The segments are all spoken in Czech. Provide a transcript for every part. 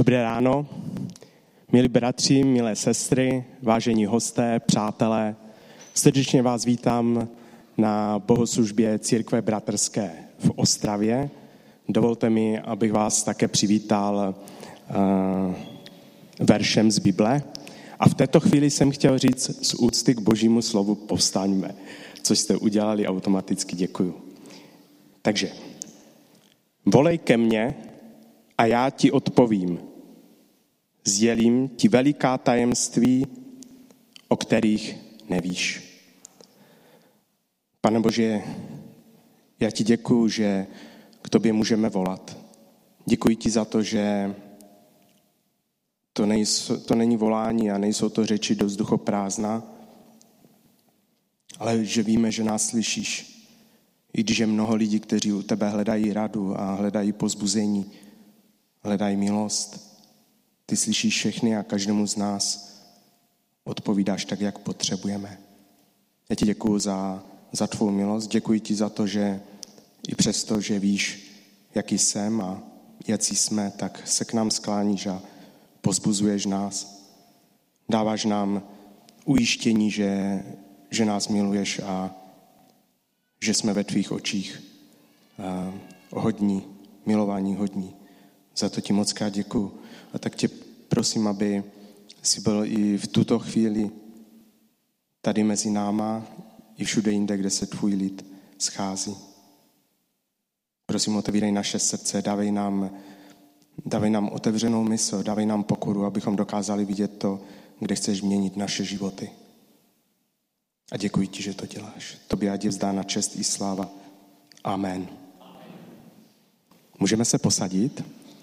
Dobré ráno, milí bratři, milé sestry, vážení hosté, přátelé. Srdečně vás vítám na bohoslužbě Církve bratrské v Ostravě. Dovolte mi, abych vás také přivítal veršem z Bible. A v této chvíli jsem chtěl říct z úcty k Božímu slovu povstaňme, což jste udělali automaticky, děkuju. Takže, volej ke mně a já ti odpovím. Sdělím ti veliká tajemství, o kterých nevíš. Pane Bože, já ti děkuju, že k tobě můžeme volat. Děkuji ti za to, že to není volání a nejsou to řeči do vzduchoprázdna, ale že víme, že nás slyšíš. I když je mnoho lidí, kteří u tebe hledají radu a hledají povzbuzení, hledají milost. Ty slyšíš všechny a každému z nás odpovídáš tak, jak potřebujeme. Já ti děkuju za tvou milost, děkuji ti za to, že i přesto, že víš, jaký jsem a jaký jsme, tak se k nám skláníš a povzbuzuješ nás. Dáváš nám ujištění, že nás miluješ a že jsme ve tvých očích hodní, milování hodní. Za to ti moc krát děkuju. A tak tě prosím, aby jsi byl i v tuto chvíli tady mezi náma i všude jinde, kde se tvůj lid schází. Prosím, otevírej naše srdce, dávej nám otevřenou mysl, dávej nám pokoru, abychom dokázali vidět to, kde chceš měnit naše životy. A děkuji ti, že to děláš. Tobě ať je vzdána čest i sláva. Amen. Můžeme se posadit?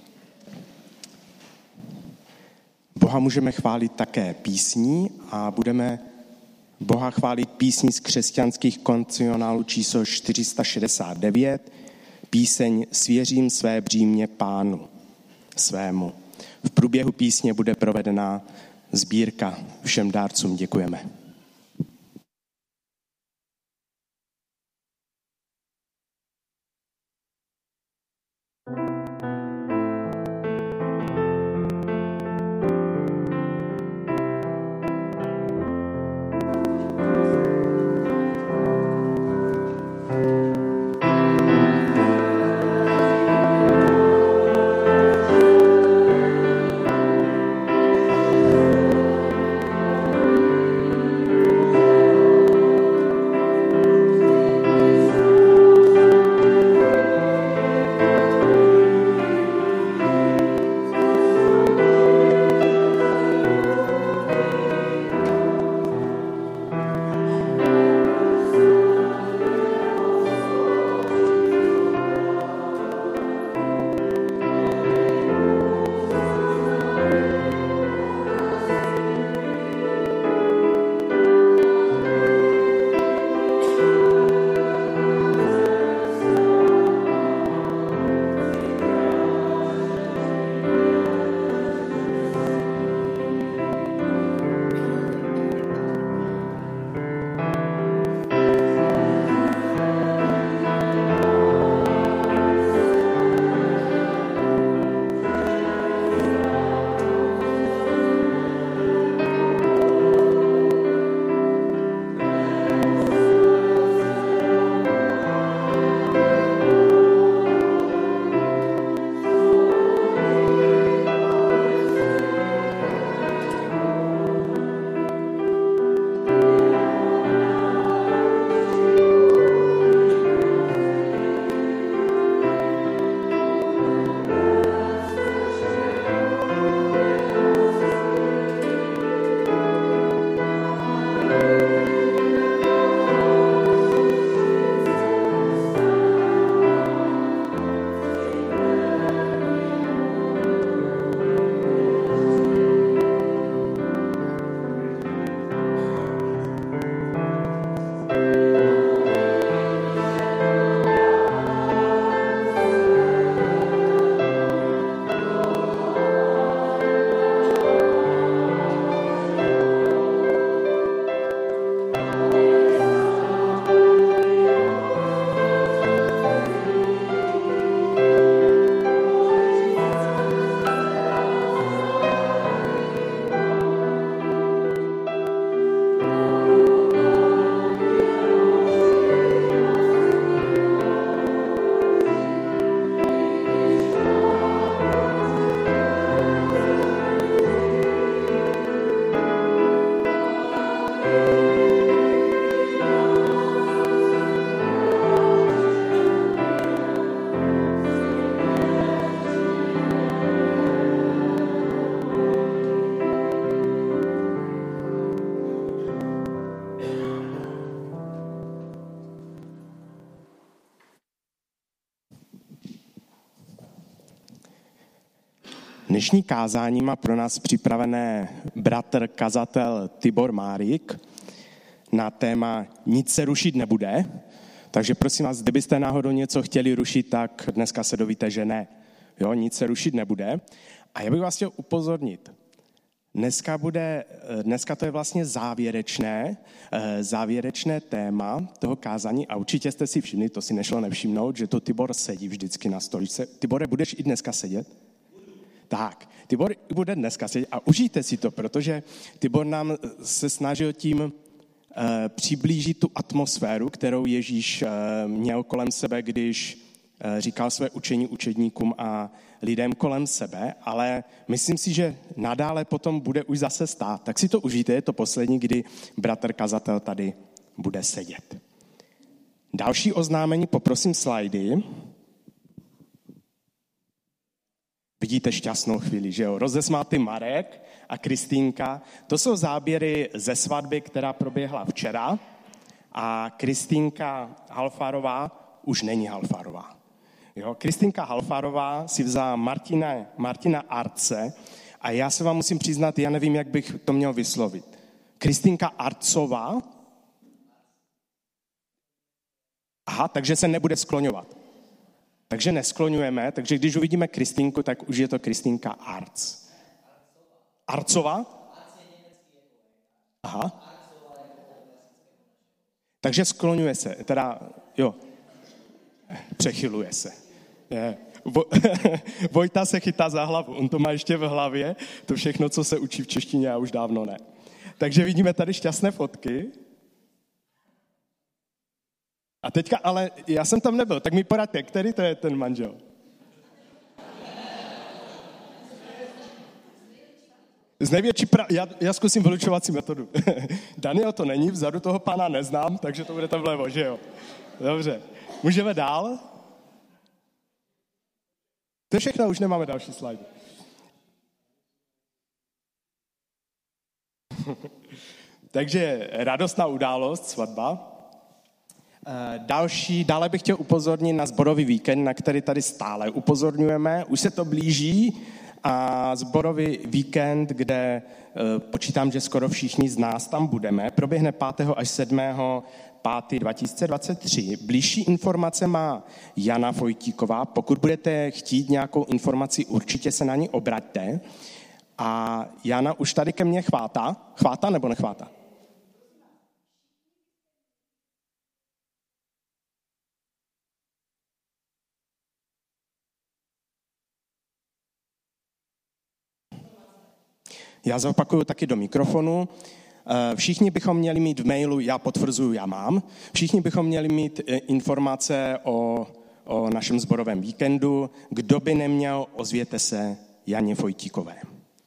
Boha můžeme chválit také písní a budeme Boha chválit písní z křesťanských koncionálů číslo 469, píseň Svěřím své břímě Pánu svému. V průběhu písně bude provedena sbírka. Všem dárcům děkujeme. Dnešní kázání má pro nás připravené bratr kazatel Tibor Márik na téma Nic se rušit nebude. Takže prosím vás, kdybyste náhodou něco chtěli rušit, tak dneska se dovíte, že ne. Jo, nic se rušit nebude. A já bych vás chtěl upozornit. Dneska to je vlastně závěrečné téma toho kázání a určitě jste si všimli, to si nešlo nevšimnout, že to Tibor sedí vždycky na stoličce. Tibore, budeš i dneska sedět? Tak, Tibor bude dneska sedět a užijte si to, protože Tibor nám se snažil tím přiblížit tu atmosféru, kterou Ježíš měl kolem sebe, když říkal své učení učedníkům a lidem kolem sebe, ale myslím si, že nadále potom bude už zase stát. Tak si to užijte, je to poslední, kdy bratr kazatel tady bude sedět. Další oznámení, poprosím slajdy. Vidíte šťastnou chvíli, že jo? Rozesmátý Marek a Kristýnka. To jsou záběry ze svatby, která proběhla včera. A Kristýnka Halfárová už není Halfárová. Jo? Kristýnka Halfárová si vzala Martina Arce a já se vám musím přiznat, já nevím, jak bych to měl vyslovit. Kristýnka Arcová. Aha, takže se nebude skloňovat. Takže neskloňujeme, takže když uvidíme Kristýnku, tak už je to Kristýnka Arc. Arcová? Aha. Takže skloňuje se, teda, jo, přechyluje se. Vojta se chytá za hlavu, on to má ještě v hlavě, to všechno, co se učí v češtině, já už dávno ne. Takže vidíme tady šťastné fotky. A teďka, ale já jsem tam nebyl, tak mi poraďte, který to je ten manžel? Z největší já zkusím vylučovací metodu. Daniel to není, vzadu toho pána neznám, takže to bude tam vlevo, že jo? Dobře, můžeme dál? To je všechno, už nemáme další slide. Takže radostná událost, svatba. Dále bych chtěl upozornit na sborový víkend, na který tady stále upozorňujeme. Už se to blíží a sborový víkend, kde počítám, že skoro všichni z nás tam budeme, proběhne 5. až 7. 5. 2023. Blížší informace má Jana Vojtíková. Pokud budete chtít nějakou informaci, určitě se na ní obraťte. A Jana už tady ke mně chvátá. Chvátá nebo nechvátá? Já zopakuju taky do mikrofonu. Všichni bychom měli mít v mailu, já potvrzuju, já mám, všichni bychom měli mít informace o našem sborovém víkendu. Kdo by neměl, ozvěte se Janě Vojtíkové.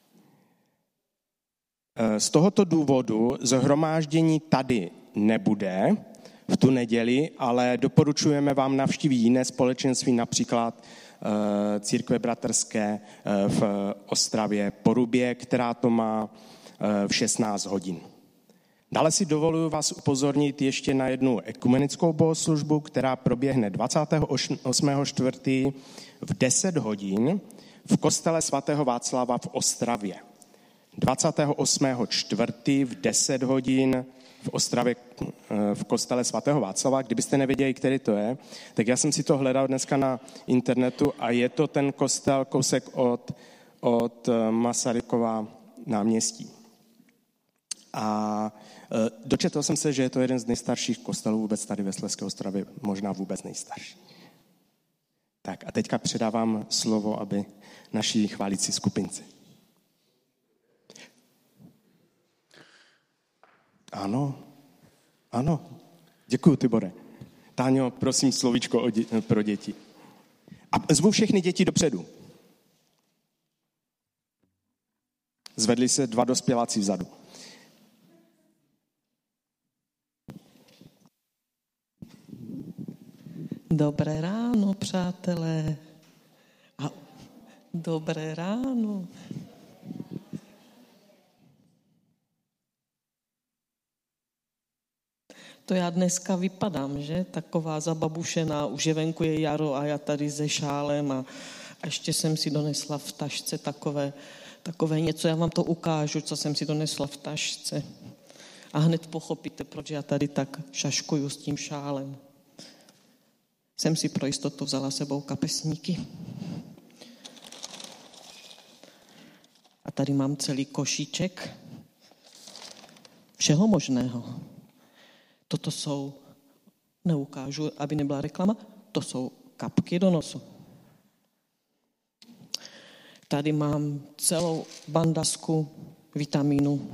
Z tohoto důvodu shromáždění tady nebude v tu neděli, ale doporučujeme vám navštívit jiné společenství, například církve bratrské v Ostravě Porubě, která to má v 16 hodin. Dále si dovoluji vás upozornit ještě na jednu ekumenickou bohoslužbu, která proběhne 28.4. v 10 hodin v kostele svatého Václava v Ostravě. 28.4. v 10 hodin v Ostravě v kostele svatého Václava. Kdybyste nevěděli, který to je, tak já jsem si to hledal dneska na internetu a je to ten kostel kousek od Masarykova náměstí. A dočetl jsem se, že je to jeden z nejstarších kostelů vůbec tady ve Slezské Ostravě, možná vůbec nejstarší. Tak a teďka předávám slovo, aby naší chválící skupinci. Ano. Děkuju, Tibore. Táňo, prosím slovíčko pro děti. A zvu všechny děti dopředu. Zvedli se 2 dospěláci vzadu. Dobré ráno, přátelé. Dobré ráno. To já dneska vypadám, že? Taková zababušená, už je venku je jaro a já tady se šálem A ještě jsem si donesla v tašce takové něco, já vám to ukážu, co jsem si donesla v tašce. A hned pochopíte, proč já tady tak šaškuju s tím šálem. Jsem si pro jistotu vzala sebou kapesníky. A tady mám celý košíček všeho možného. Toto jsou, neukážu, aby nebyla reklama, to jsou kapky do nosu. Tady mám celou bandasku vitamínu.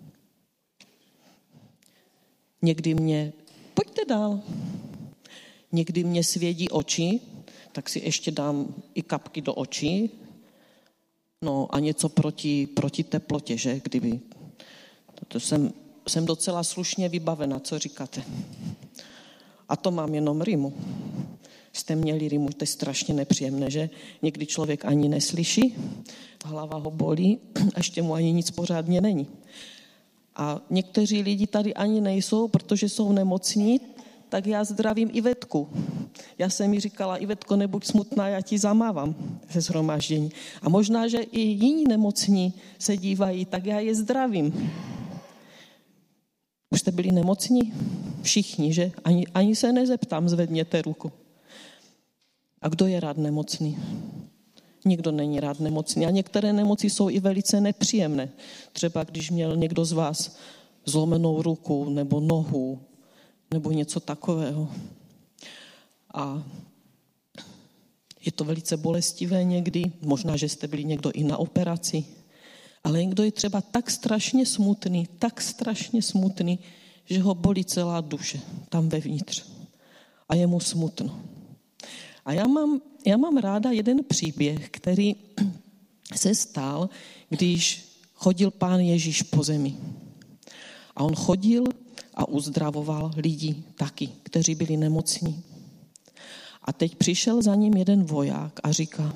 Pojďte dál. Někdy mě svědí oči, tak si ještě dám i kapky do očí. No a něco proti teplotě, že? Kdyby. To jsem docela slušně vybavena, co říkáte. A to mám jenom rýmu. Jste měli rýmu, to je strašně nepříjemné, že? Někdy člověk ani neslyší, hlava ho bolí, a ještě mu ani nic pořádně není. A někteří lidi tady ani nejsou, protože jsou nemocní, tak já zdravím Ivetku. Já jsem jí říkala, Ivetko, nebuď smutná, já ti zamávám ze shromáždění. A možná, že i jiní nemocní se dívají, tak já je zdravím. Už jste byli nemocní? Všichni, že? Ani se nezeptám, zvedněte ruku. A kdo je rád nemocný? Nikdo není rád nemocný. A některé nemoci jsou i velice nepříjemné. Třeba když měl někdo z vás zlomenou ruku nebo nohu nebo něco takového. A je to velice bolestivé někdy. Možná, že jste byli někdo i na operaci. Ale někdo je třeba tak strašně smutný, že ho bolí celá duše tam vevnitř. A je mu smutno. A já mám ráda jeden příběh, který se stal, když chodil Pán Ježíš po zemi. A on chodil a uzdravoval lidi taky, kteří byli nemocní. A teď přišel za ním jeden voják a říká,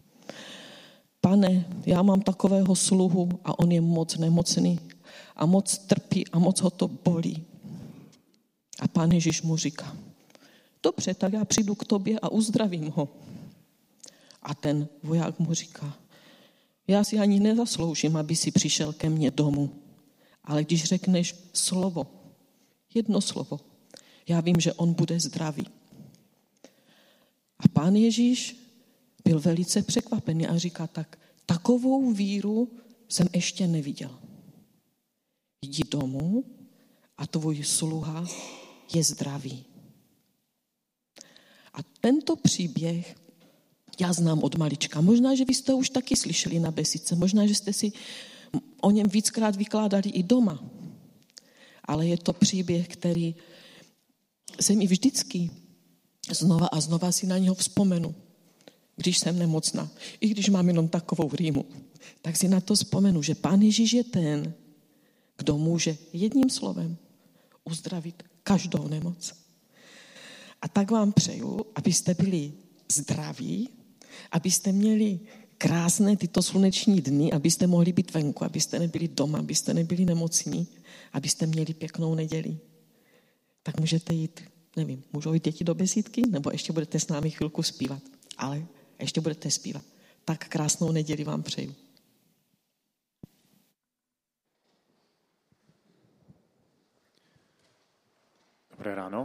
Pane, já mám takového sluhu a on je moc nemocný a moc trpí a moc ho to bolí. A Pán Ježíš mu říká, dobře, tak já přijdu k tobě a uzdravím ho. A ten voják mu říká, já si ani nezasloužím, aby si přišel ke mně domů, ale když řekneš slovo, jedno slovo, já vím, že on bude zdravý. A Pán Ježíš byl velice překvapený a říká, takovou víru jsem ještě neviděl. Jdi domů a tvůj sluha je zdravý. A tento příběh já znám od malička. Možná, že vy jste už taky slyšeli na besídce, možná, že jste si o něm víckrát vykládali i doma. Ale je to příběh, který se mi vždycky znova a znova si na něho vzpomenu. Když jsem nemocná, i když mám jenom takovou rýmu, tak si na to vzpomenu, že Pán Ježíš je ten, kdo může jedním slovem uzdravit každou nemoc. A tak vám přeju, abyste byli zdraví, abyste měli krásné tyto sluneční dny, abyste mohli být venku, abyste nebyli doma, abyste nebyli nemocní, abyste měli pěknou neděli. Tak můžete jít, nevím, můžou jít děti do besídky, nebo ještě budete s námi chvilku zpívat, ale ještě budete zpívat. Tak krásnou neděli vám přeju. Dobré ráno.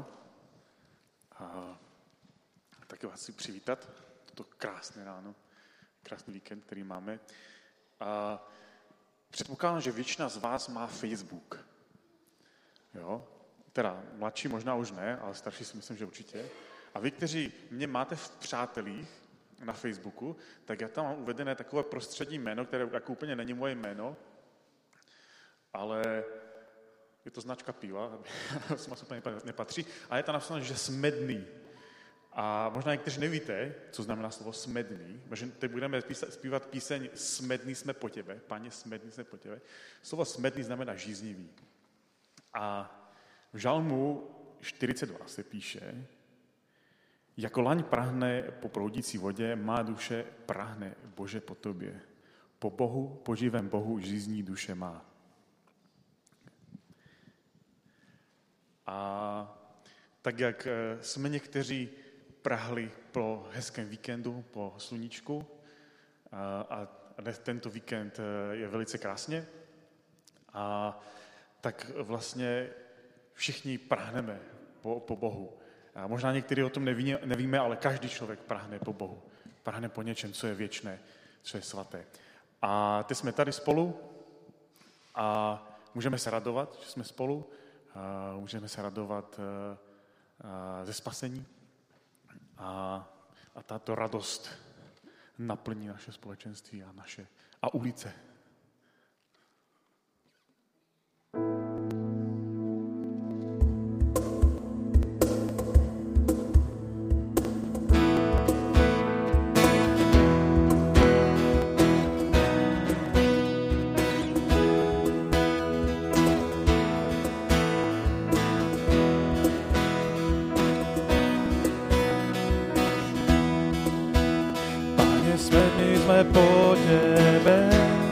Taky vás chci přivítat. Toto krásné ráno, krásný víkend, který máme. Předpokládám, že většina z vás má Facebook. Jo? Teda mladší možná už ne, ale starší si myslím, že určitě. A vy, kteří mě máte v přátelích na Facebooku, tak já tam mám uvedené takové prostřední jméno, které jako úplně není moje jméno, ale je to značka piva, jsem úplně nepatří, a je tam napsáno, že smedný. A možná někteří nevíte, co znamená slovo smedný, protože teď budeme zpívat píseň Smedný jsme po těbe, Pane, smedný jsme po těbe. Slovo smedný znamená žíznivý. A v Žalmu 42 se píše, jako laň prahne po proudící vodě, má duše prahne, Bože, po tobě. Po Bohu, po živém Bohu, žízní duše má. A tak, jak jsme někteří prahli po hezkém víkendu, po sluníčku, a dnes tento víkend je velice krásně. A tak vlastně všichni prahneme po Bohu. A možná někteří o tom nevíme, ale každý člověk prahne po Bohu. Prahne po něčem, co je věčné, co je svaté. A teď jsme tady spolu a můžeme se radovat, že jsme spolu. Můžeme se radovat ze spasení. A tato radost naplní naše společenství a ulice. Sme po Tebe,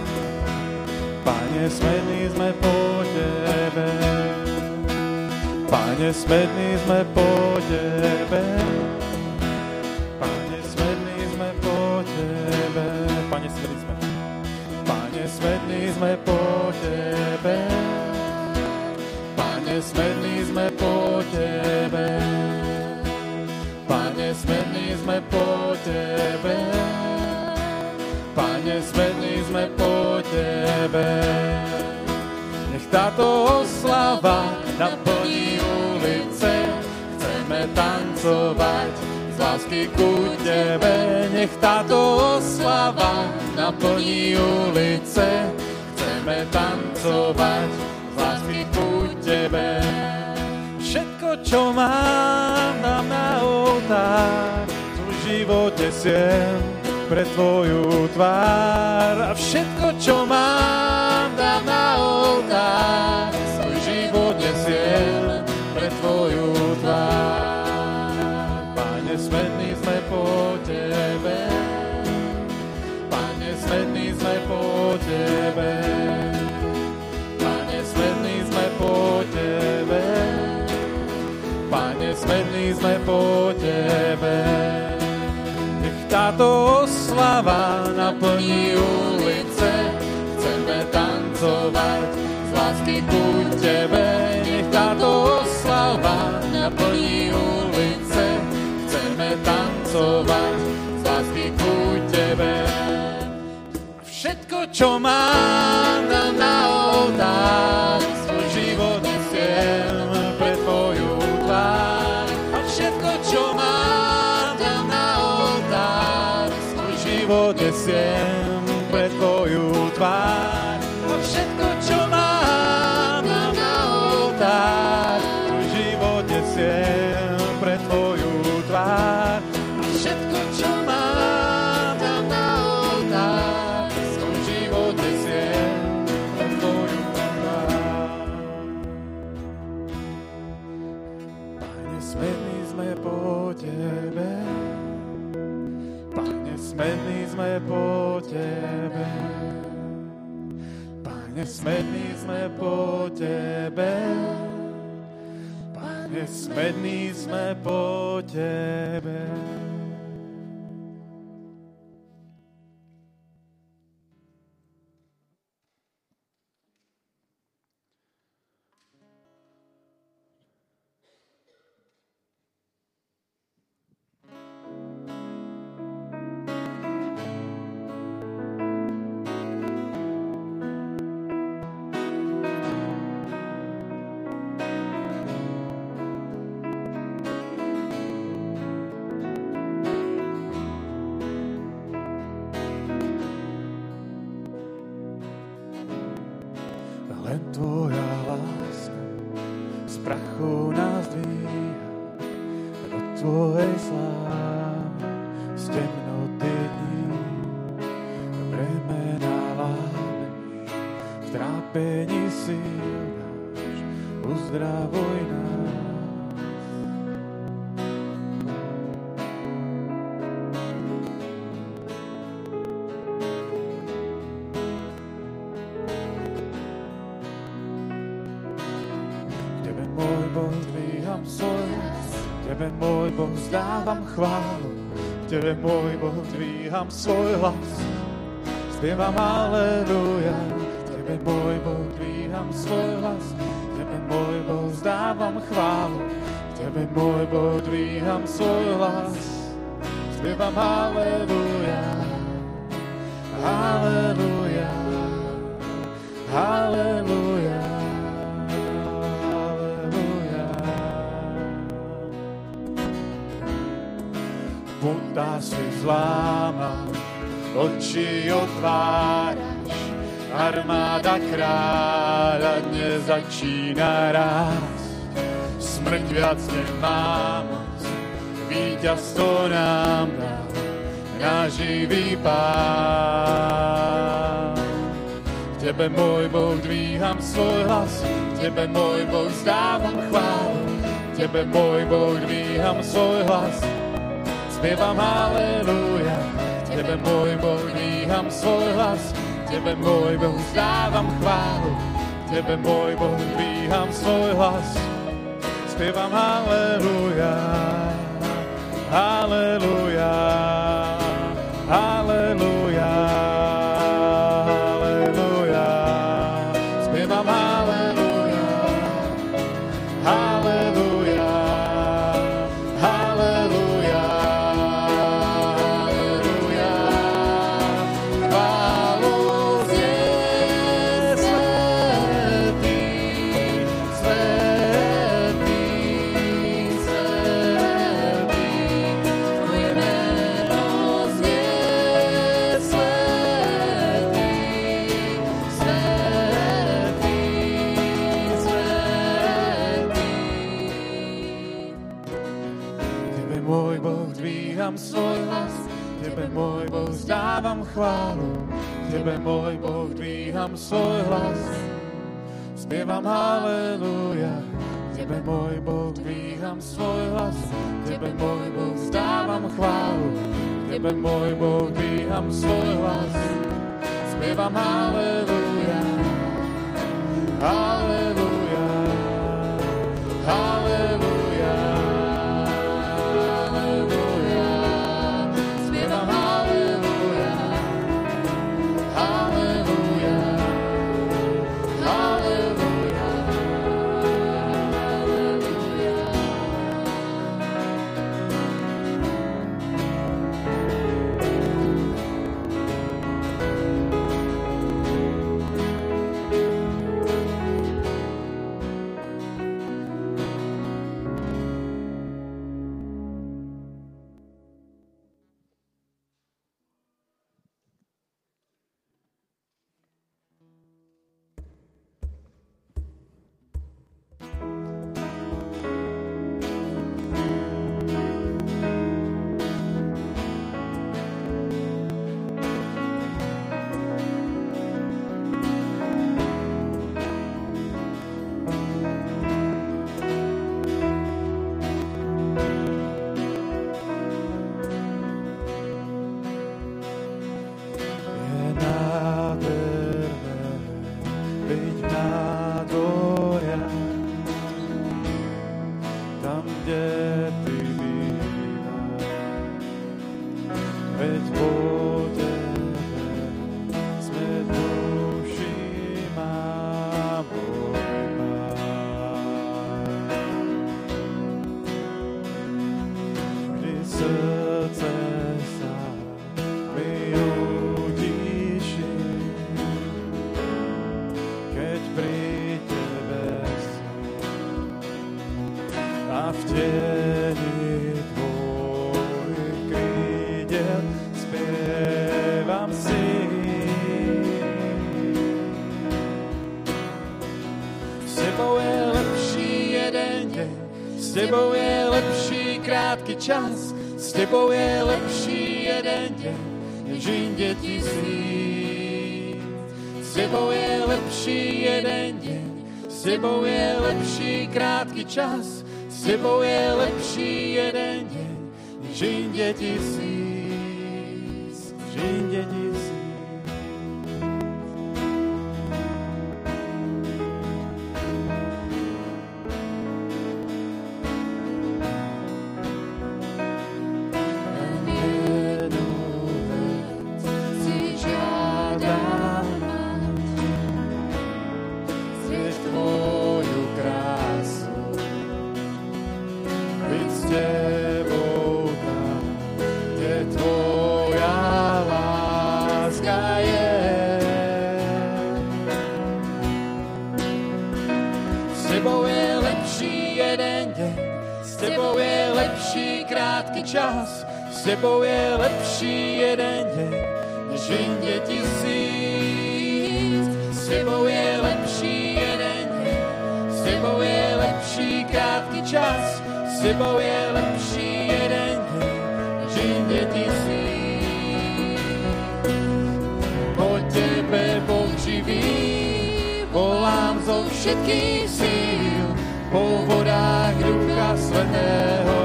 Pane, smední sme po Tebe, Pane, smední sme po Tebe, Pane, smední sme po Tebe, Pane, smední sme, Pane, smední sme po Tebe, Pane, smední sme po Tebe, Pane, smední sme po Tebe, Pane, smední sme po Tebe. Nech táto oslava naplní ulice, chceme tancovať z lásky ku Tebe. Nech táto oslava naplní ulice, chceme tancovať z lásky ku Tebe. Všetko, čo mám, dám na oltár, v živote siem pre Tvoju tvár. A všetko, čo mám, dám na oltár, svoj život nesiem pre Tvoju tvár. Pane, smední sme po Tebe, Pane, smední sme po Tebe, Pane, smední sme po Tebe, Pane, smední sme po Tebe. Táto oslava naplní ulice, chceme tancovať z lásky ku Tebe. Nech táto oslava naplní ulice, chceme tancovať z lásky ku Tebe. Všetko, čo mám, dám na oltár, svoj život nesiem pre Tvoju tvár. A všetko, čo mám, dám na oltár, život nesiem pre Tvoju tvár. A všetko, čo mám, dám na oltár, tvoj život nesiem pre Tvoju tvár. A všetko, čo mám, dám na oltár, svoj život nesiem pre Tvoju tvár. Pane, smední sme po Tebe, Pane, smední sme po Tebe, Pane, smední sme po Tebe, Pane, smední sme po Tebe. Len Tvoja láska z prachu nás dvíha do Tvojej slávy z temnoty dní. Bremena lámeš, v trápení síl dáš, uzdravuj nás. Tebe, môj Boh, vzdávam chválu, Tebe, môj Boh, dvíham svoj hlas, Zpievam haleluja, Tebe môj Boh dvíham svoj hlas, Tebe môj Boh vzdávam chválu, Tebe môj Boh dvíham svoj hlas. Zpievam haleluja, haleluja, haleluja, haleluja. Putá si zláma, oči otváraš, armáda kráľa dnes začína rásť. Smrť viac nemá moc, víťazstvo nám dá na živý Pán. Tebe môj Boh dvíham svoj hlas, Tebe môj Boh vzdávam chválu, Tebe môj Boh dvíham svoj hlas. Spievam haleluja, Tebe môj Boh dvíham svoj hlas, Tebe môj Boh vzdávam chválu, Tebe môj Boh dvíham svoj hlas. Spievam haleluja, haleluja, haleluja, haleluja. Spievam haleluja, haleluja, haleluja, haleluja. Chválu znie svätý, svätý, svätý. Tvoje meno znie svätý, svätý, svätý. Tebe môj Boh dvíham svoj hlas, Tebe môj Boh vzdávam chválu, Tebe môj Boh dvíham svoj hlas. Spievam haleluja, Tebe môj Boh dvíham svoj hlas, Tebe môj Boh vzdávam chválu, Tebe môj Boh dvíham svoj hlas. Spievam haleluja, haleluja, haleluja, haleluja. Spievam haleluja, haleluja, haleluja, haleluja. tebou je lepší krátký čas, s tebou je lepší jeden deň, než inde tisíc. S tebou je lepší jeden deň, s tebou je lepší krátky čas, s tebou je lepší jeden deň, než inde tisíc. Než inde tisíc. Tebe jeden deň, s tebou je lepší krátký čas, s tebou je lepší jeden deň, než jinde tisíc. S tebou je lepší jeden deň, s tebou je lepší krátký čas, s tebou je lepší jeden deň, než jinde tisíc. Po tebe, Boh živý, volám zo všetkých síl, po vodách Ducha Svätého.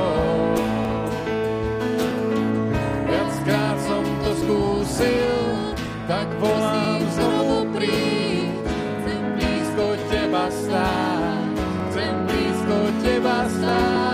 Viackrát som to skúsil, tak volám znovu príď. Chcem blízko teba stáť, chcem blízko teba stáť.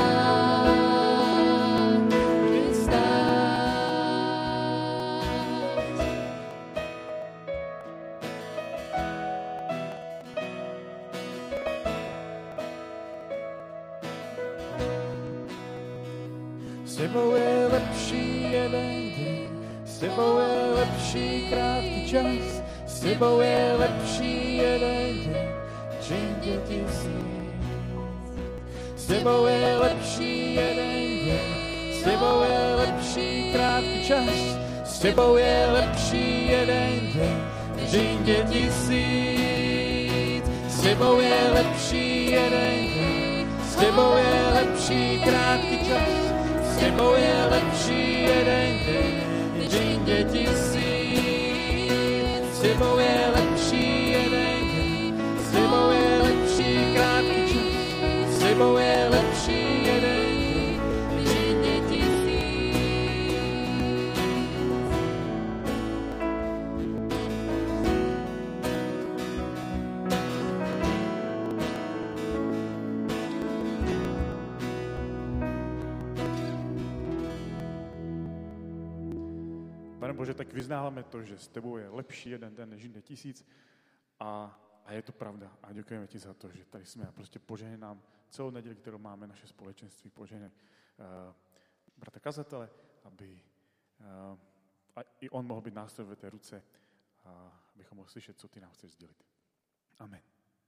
S tebou je lepší jeden deň, s tebou je lepší krátký čas, s tebou je lepší jeden deň, čím děti sní. S tebou je lepší jeden deň, s tebou je lepší krátký čas, s tebou je lepší jeden deň, čím děti tisíc. S tebou je lepší jeden deň, s tebou je lepší krátký čas, s tebou je lepší jeden deň, než jinde tisíc. S tebou je lepší jeden deň, s tebou je lepší krátký čas, s tebou je lepší jeden deň, než jinde tisíc. Pane Bože, tak vyznáváme to, že s tebou je lepší jeden den než jinde tisíc a je to pravda. A děkujeme ti za to, že tady jsme a prostě požehnej nám celou neděli, kterou máme naše společenství, požehnej brata kazatele, aby a i on mohl být nástroj ve té ruce, abychom mohli slyšet, co ty nám chceš sdělit. Amen.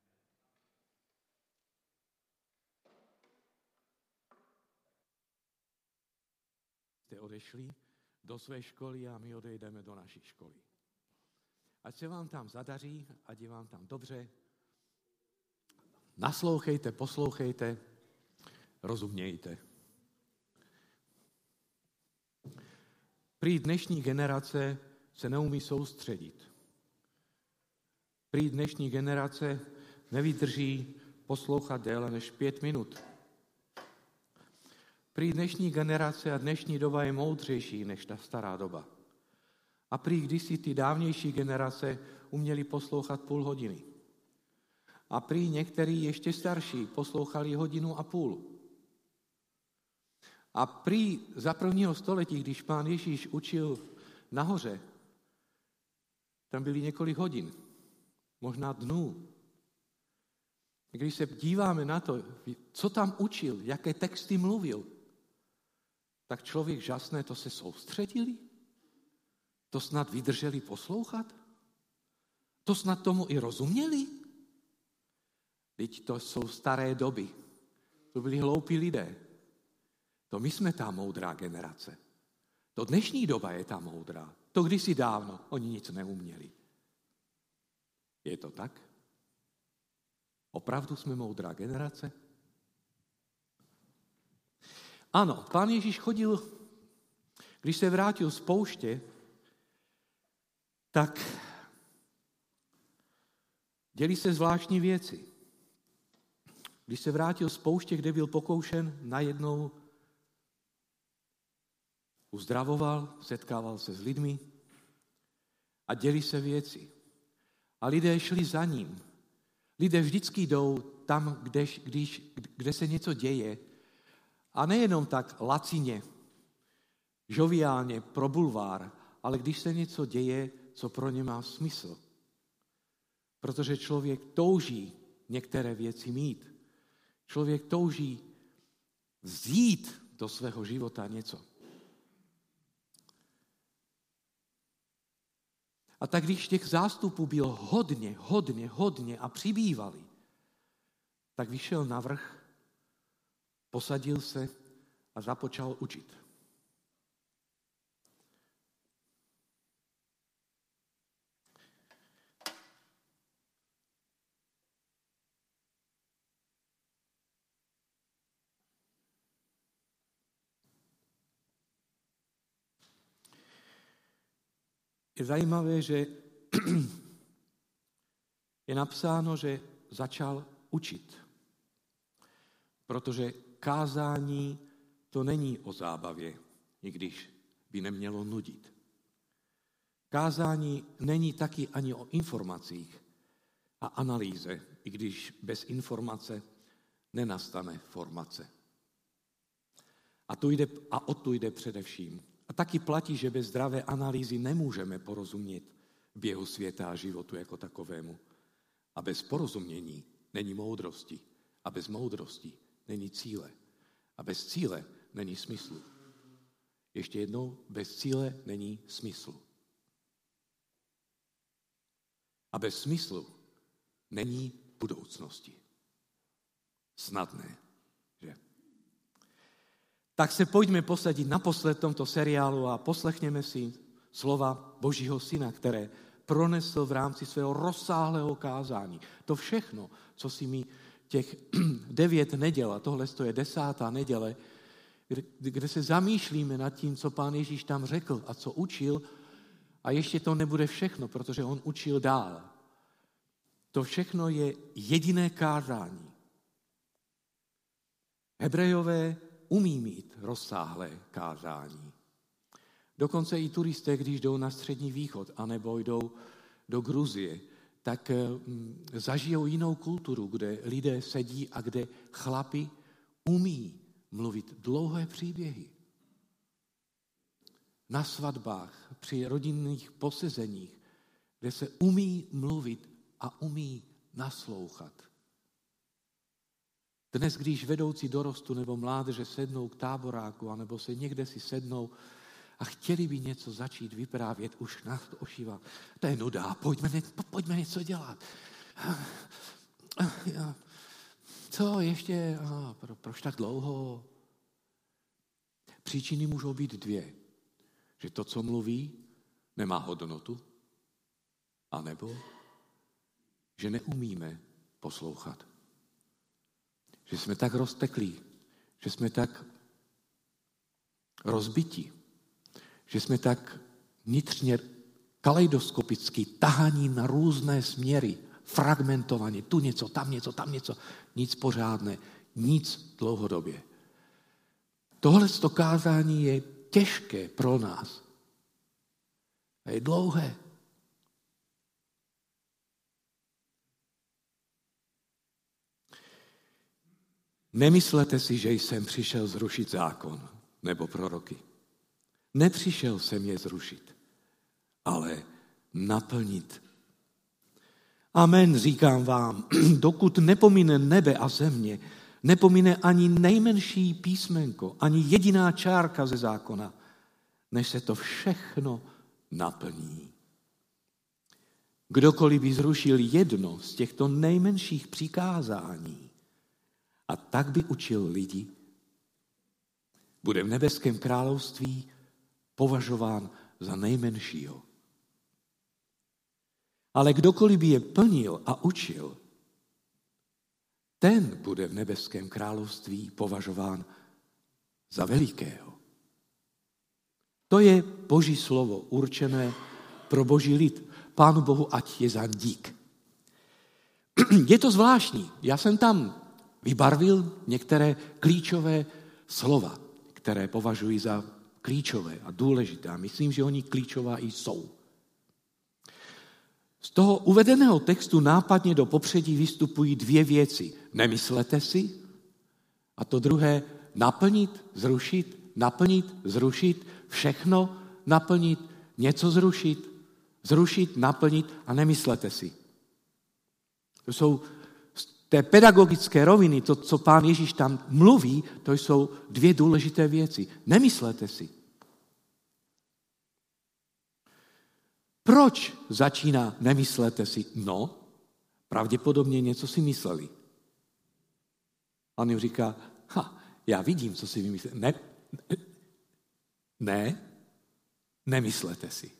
Jste odešli do své školy a my odejdeme do naší školy. Ať se vám tam zadaří, ať je vám tam dobře. Naslouchejte, poslouchejte, rozumějte. Prý dnešní generace se neumí soustředit. Prý dnešní generace nevydrží poslouchat déle než 5 minut. Prý dnešní generace a dnešní doba je moudřejší než ta stará doba. A prý kdysi ty dávnější generace uměli poslouchat půl hodiny. A prý některý ještě starší poslouchali 1,5 hodiny. A prý za 1. století, když Pán Ježíš učil nahoře, tam byly několik hodin, možná dnů. Když se díváme na to, co tam učil, jaké texty mluvil, tak člověk žasne, to se soustředili? To snad vydrželi poslouchat? To snad tomu i rozuměli? Vždyť to jsou staré doby. To byli hloupí lidé. To my jsme ta moudrá generace. To dnešní doba je ta moudrá. To kdysi dávno, oni nic neuměli. Je to tak? Opravdu jsme moudrá generace? Ano, Pán Ježíš chodil, když se vrátil z pouště, tak děli se zvláštní věci. Když se vrátil z pouště, kde byl pokoušen, najednou uzdravoval, setkával se s lidmi a děli se věci. A lidé šli za ním. Lidé vždycky jdou tam, kde se něco děje. A nejenom tak lacině, žoviálně, pro bulvár, ale když se něco děje, co pro ně má smysl. Protože člověk touží některé věci mít. Člověk touží vzít do svého života něco. A tak když těch zástupů bylo hodně a přibývali, tak vyšel na vrch posadil se a započal učit. Je zajímavé, že je napsáno, že začal učit. Protože kázání to není o zábavě, i když by nemělo nudit. Kázání není taky ani o informacích a analýze, i když bez informace nenastane formace. A o to jde především. A taky platí, že bez zdravé analýzy nemůžeme porozumět běhu světa a životu jako takovému. A bez porozumění není moudrosti. A bez moudrosti není cíle. A bez cíle není smyslu. Ještě jednou, bez cíle není smyslu. A bez smyslu není budoucnosti. Snadné, že? Tak se pojďme posadit naposled v tomto seriálu a poslechněme si slova Božího Syna, které pronesl v rámci svého rozsáhlého kázání. To všechno, co si mi těch 9 neděl, a tohle je 10. neděle, kde se zamýšlíme nad tím, co Pán Ježíš tam řekl a co učil, a ještě to nebude všechno, protože on učil dál. To všechno je jediné kázání. Hebrejové umí mít rozsáhlé kázání. Dokonce i turisté, když jdou na Střední východ anebo jdou do Gruzie, tak zažijou jinou kulturu, kde lidé sedí a kde chlapi umí mluvit dlouhé příběhy. Na svatbách, při rodinných posezeních, kde se umí mluvit a umí naslouchat. Dnes, když vedoucí dorostu nebo mládeže sednou k táboráku anebo se někde si sednou a chtěli by něco začít vyprávět, už nás to ošívá. To je nuda, pojďme něco dělat. Co ještě? Proč tak dlouho? Příčiny můžou být 2. Že to, co mluví, nemá hodnotu, anebo že neumíme poslouchat. Že jsme tak rozteklí, že jsme tak rozbití, že jsme tak vnitřně kaleidoskopicky tahaní na různé směry, fragmentovaně, tu něco, tam něco, nic pořádné, nic dlouhodobě. Tohle kázání je těžké pro nás. A je dlouhé. Nemyslete si, že jsem přišel zrušit zákon nebo proroky. Nepřišel jsem je zrušit, ale naplnit. Amen, říkám vám, dokud nepomine nebe a země, nepomine ani nejmenší písmenko, ani jediná čárka ze zákona, než se to všechno naplní. Kdokoliv by zrušil jedno z těchto nejmenších přikázání a tak by učil lidi, bude v nebeském království považován za nejmenšího. Ale kdokoliv by je plnil a učil, ten bude v nebeském království považován za velikého. To je Boží slovo určené pro Boží lid. Pánu Bohu ať je za dík. Je to zvláštní. Já jsem tam vybarvil některé klíčové slova, které považuji za klíčové a důležité. Myslím, že oni klíčová i jsou. Z toho uvedeného textu nápadně do popředí vystupují 2 věci. Nemyslete si? A to druhé, naplnit, zrušit, všechno naplnit, něco zrušit, naplnit a nemyslete si. To jsou z té pedagogické roviny, to, co Pán Ježíš tam mluví, to jsou 2 důležité věci. Nemyslete si. Proč začíná nemyslete si? No, pravděpodobně něco si mysleli. A on jim říká, já vidím, co si vymyslíte. Nemyslete si.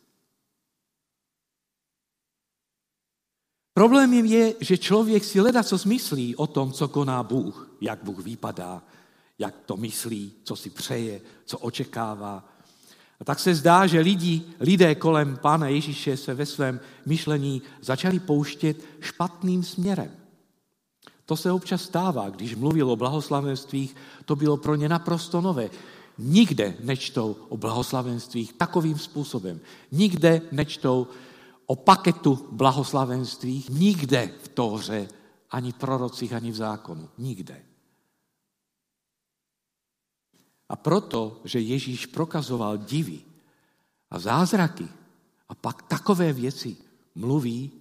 Problémem je, že člověk si ledacos myslí o tom, co koná Bůh, jak Bůh vypadá, jak to myslí, co si přeje, co očekává. A tak se zdá, že lidé kolem Pána Ježíše se ve svém myšlení začali pouštět špatným směrem. To se občas stává, když mluvil o blahoslavenstvích, to bylo pro ně naprosto nové. Nikde nečtou o blahoslavenstvích takovým způsobem. Nikde nečtou o paketu blahoslavenství, nikde v Tóře, ani v prorocích, ani v zákonu. Nikde. A proto, že Ježíš prokazoval divy a zázraky a pak takové věci mluví,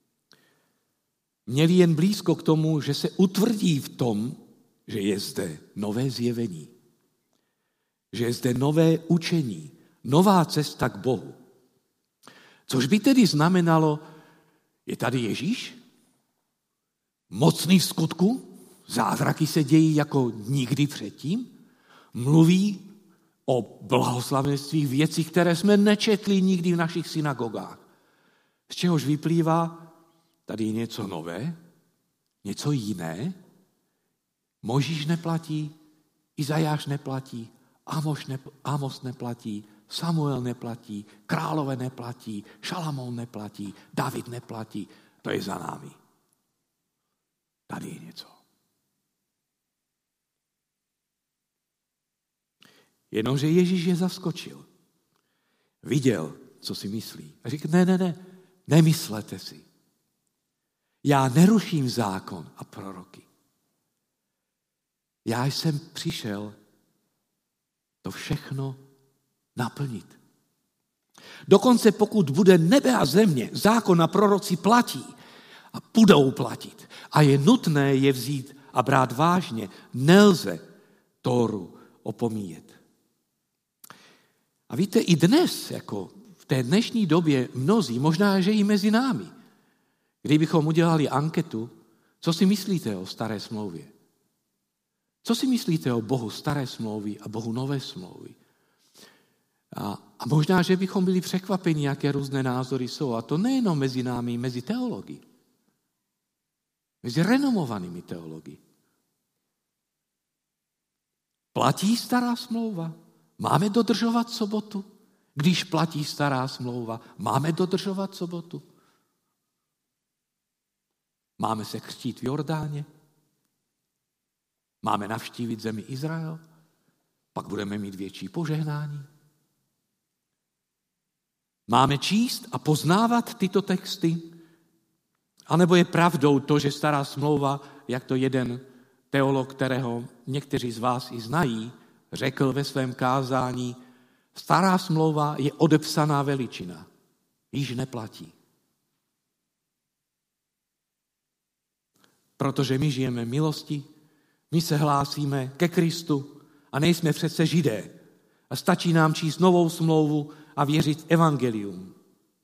měli jen blízko k tomu, že se utvrdí v tom, že je zde nové zjevení, že je zde nové učení, nová cesta k Bohu. Což by tedy znamenalo, je tady Ježíš? Mocný v skutku? Zázraky se dějí jako nikdy předtím? Mluví o blahoslavenstvích věcí, které jsme nečetli nikdy v našich synagogách. Z čehož vyplývá, tady je něco nové, něco jiné. Mojžíš neplatí, Izajáš neplatí, Amos neplatí, Samuel neplatí, králové neplatí, Šalamoun neplatí, David neplatí. To je za námi. Tady je něco. Jenomže Ježíš je zaskočil. Viděl, co si myslí. A říká, nemyslete si. Já neruším zákon a proroky. Já jsem přišel to všechno naplnit. Dokonce pokud bude nebe a země, zákon a proroci platí a budou platit a je nutné je vzít a brát vážně, nelze Tóru opomíjet. A víte, i dnes, jako v té dnešní době mnozí, možná, že i mezi námi, kdybychom udělali anketu, co si myslíte o staré smlouvě? Co si myslíte o Bohu staré smlouvy a Bohu nové smlouvy? A možná, že bychom byli překvapeni, jaké různé názory jsou. A to nejenom mezi námi, mezi teology. Mezi renomovanými teology. Platí stará smlouva? Máme dodržovat sobotu? Když platí stará smlouva, máme dodržovat sobotu? Máme se křtít v Jordáně? Máme navštívit zemi Izrael? Pak budeme mít větší požehnání? Máme číst a poznávat tyto texty? A nebo je pravdou to, že stará smlouva, jak to jeden teolog, kterého někteří z vás i znají, řekl ve svém kázání, stará smlouva je odepsaná veličina, již neplatí. Protože my žijeme v milosti, my se hlásíme ke Kristu a nejsme přece Židé. A stačí nám číst novou smlouvu a věřit evangelium.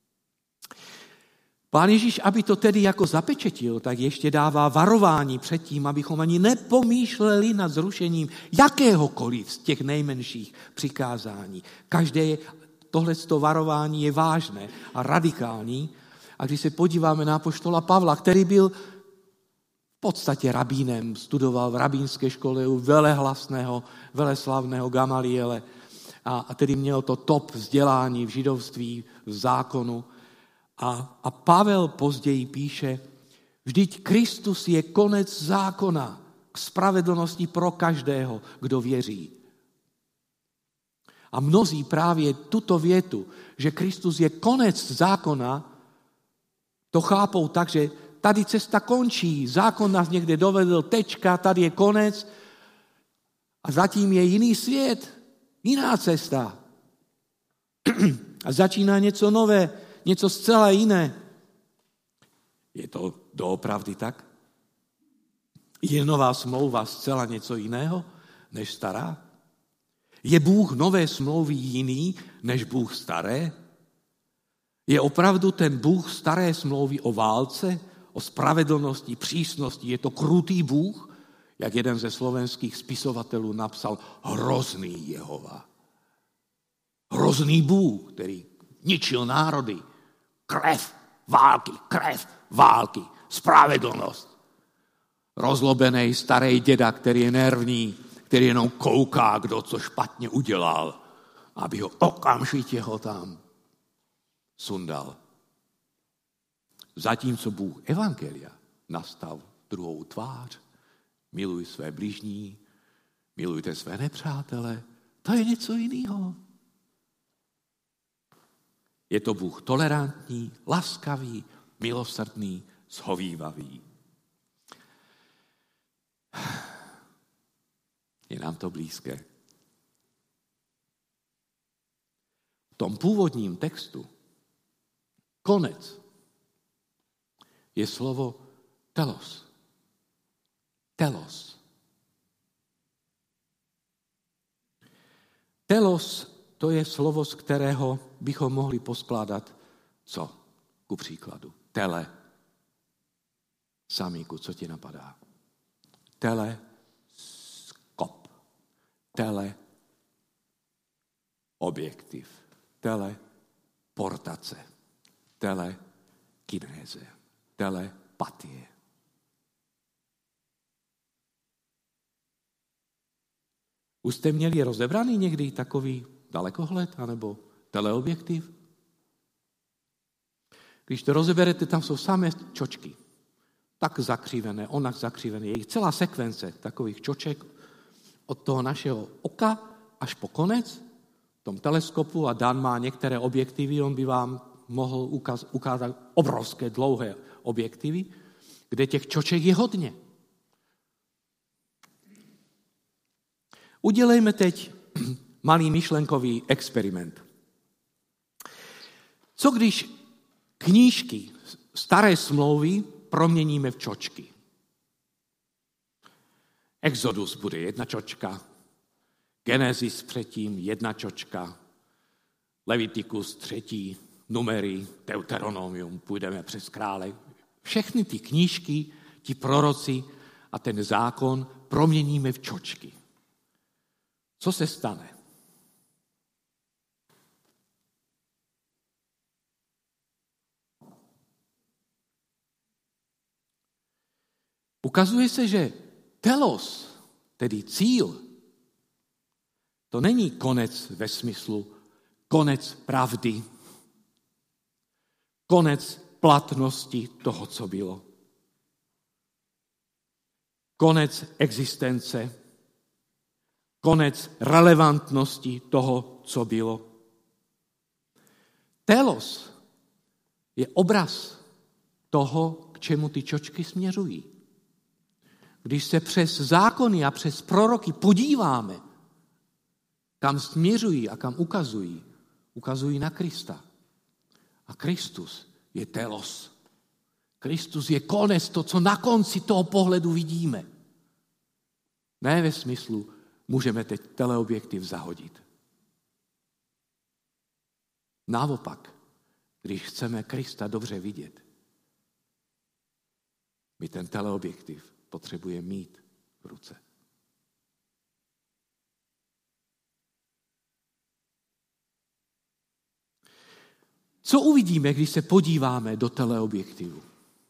Pán Ježíš, aby to tedy jako zapečetil, tak ještě dává varování před tím, abychom ani nepomýšleli nad zrušením jakéhokoliv z těch nejmenších přikázání. Každé tohleto varování je vážné a radikální. A když se podíváme na apoštola Pavla, který byl v podstatě rabínem, studoval v rabínské škole u velehlasného, veleslavného Gamaliele a tedy měl to top vzdělání v židovství, v zákonu. A Pavel později píše, vždyť Kristus je konec zákona k spravedlnosti pro každého, kdo věří. A mnozí právě tuto větu, že Kristus je konec zákona, to chápou tak, že tady cesta končí, zákon nás někde dovedl, tečka, tady je konec a zatím je jiný svět, jiná cesta. A začíná něco nové, něco zcela jiné. Je to doopravdy tak? Je nová smlouva zcela něco jiného než stará? Je Bůh nové smlouvy jiný než Bůh staré? Je opravdu ten Bůh staré smlouvy o válce, o spravedlnosti, přísnosti? Je to krutý Bůh? Jak jeden ze slovenských spisovatelů napsal, hrozný Jehova. Hrozný Bůh, který ničil národy. Krev, války, spravedlnost. Rozlobený starý děda, který je nervní, který jenom kouká, kdo co špatně udělal, aby ho okamžitě tam sundal. Zatímco Bůh evangelia nastal druhou tvář, miluj své bližní, milujte své nepřátele, to je něco jiného. Je to Bůh tolerantní, laskavý, milosrdný, shovívavý. Je nám to blízké. V tom původním textu konec je slovo telos. Telos. Telos to je slovo, z kterého bychom mohli poskládat co? Ku příkladu. Samíku, co ti napadá? Teleskop. Objektiv. Teleportace. Telekinéze. Telepatie. Už jste měli rozebraný někdy takový dalekohled anebo teleobjektiv? Když to rozeberete, tam jsou samé čočky. Tak zakřivené, onak zakřivené. Je celá sekvence takových čoček od toho našeho oka až po konec v tom teleskopu a Dan má některé objektivy, on by vám mohl ukázat obrovské dlouhé objektivy, kde těch čoček je hodně. Udělejme teď malý myšlenkový experiment. Co když knížky staré smlouvy proměníme v čočky? Exodus bude 1 čočka, Genesis předtím 1 čočka, Levitikus 3, Numery, Deuteronomium, půjdeme přes krále. Všechny ty knížky, ti proroci a ten zákon proměníme v čočky. Co se stane? Ukazuje se, že telos, tedy cíl, to není konec ve smyslu konec pravdy, konec platnosti toho, co bylo. Konec existence, konec relevantnosti toho, co bylo. Telos je obraz toho, k čemu ty čočky směřují. Když se přes zákony a přes proroky podíváme, kam směřují a kam ukazují na Krista. A Kristus je telos. Kristus je konec, to, co na konci toho pohledu vidíme. Ne ve smyslu, můžeme teď teleobjektiv zahodit. Naopak, když chceme Krista dobře vidět, my ten teleobjektiv potřebujeme mít v ruce. Co uvidíme, když se podíváme do teleobjektivu?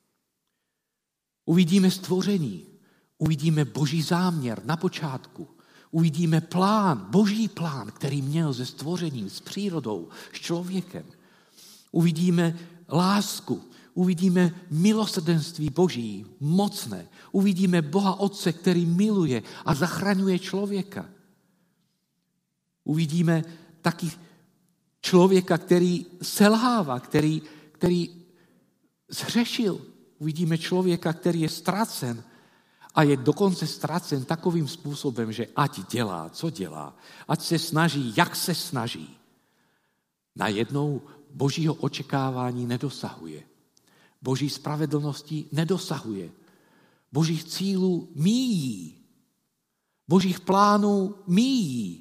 Uvidíme stvoření, uvidíme Boží záměr na počátku, uvidíme Boží plán, který měl se stvořením, s přírodou, s člověkem. Uvidíme lásku, uvidíme milosrdenství Boží, mocné. Uvidíme Boha Otce, který miluje a zachraňuje člověka. Uvidíme taky člověka, který selhává, který zhřešil. Uvidíme člověka, který je ztracen a je dokonce ztracen takovým způsobem, že ať dělá, co dělá, ať se snaží, jak se snaží. Najednou Božího očekávání nedosahuje. Boží spravedlnosti nedosahuje. Božích cílů míjí. Božích plánů míjí.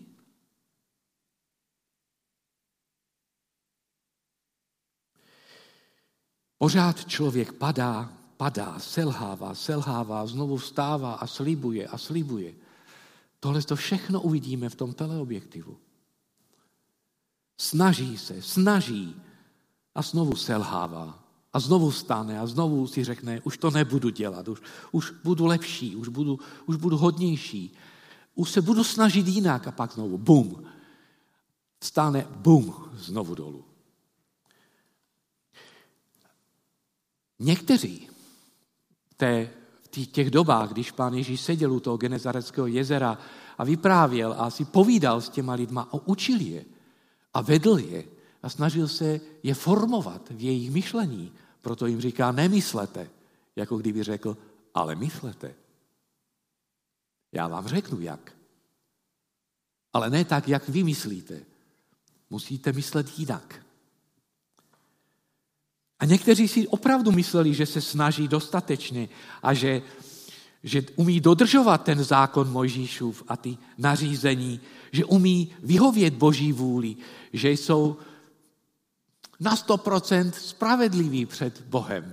Pořád člověk padá padá, selhává, znovu vstává a slibuje. Tohle to všechno uvidíme v tom teleobjektivu. Snaží a znovu selhává. A znovu vstane a znovu si řekne, už to nebudu dělat, už budu lepší, už budu hodnější, už se budu snažit jinak a pak znovu bum. Vstane, bum, znovu dolů. Někteří v těch dobách, když Pán Ježíš seděl u toho Genezareckého jezera a vyprávěl a si povídal s těma lidma a učil je a vedl je a snažil se je formovat v jejich myšlení. Proto jim říká, nemyslete, jako kdyby řekl, ale myslete. Já vám řeknu jak. Ale ne tak, jak vy myslíte. Musíte myslet jinak. A někteří si opravdu mysleli, že se snaží dostatečně a že umí dodržovat ten zákon Mojžíšův a ty nařízení, že umí vyhovět Boží vůli, že jsou na 100% spravedliví před Bohem.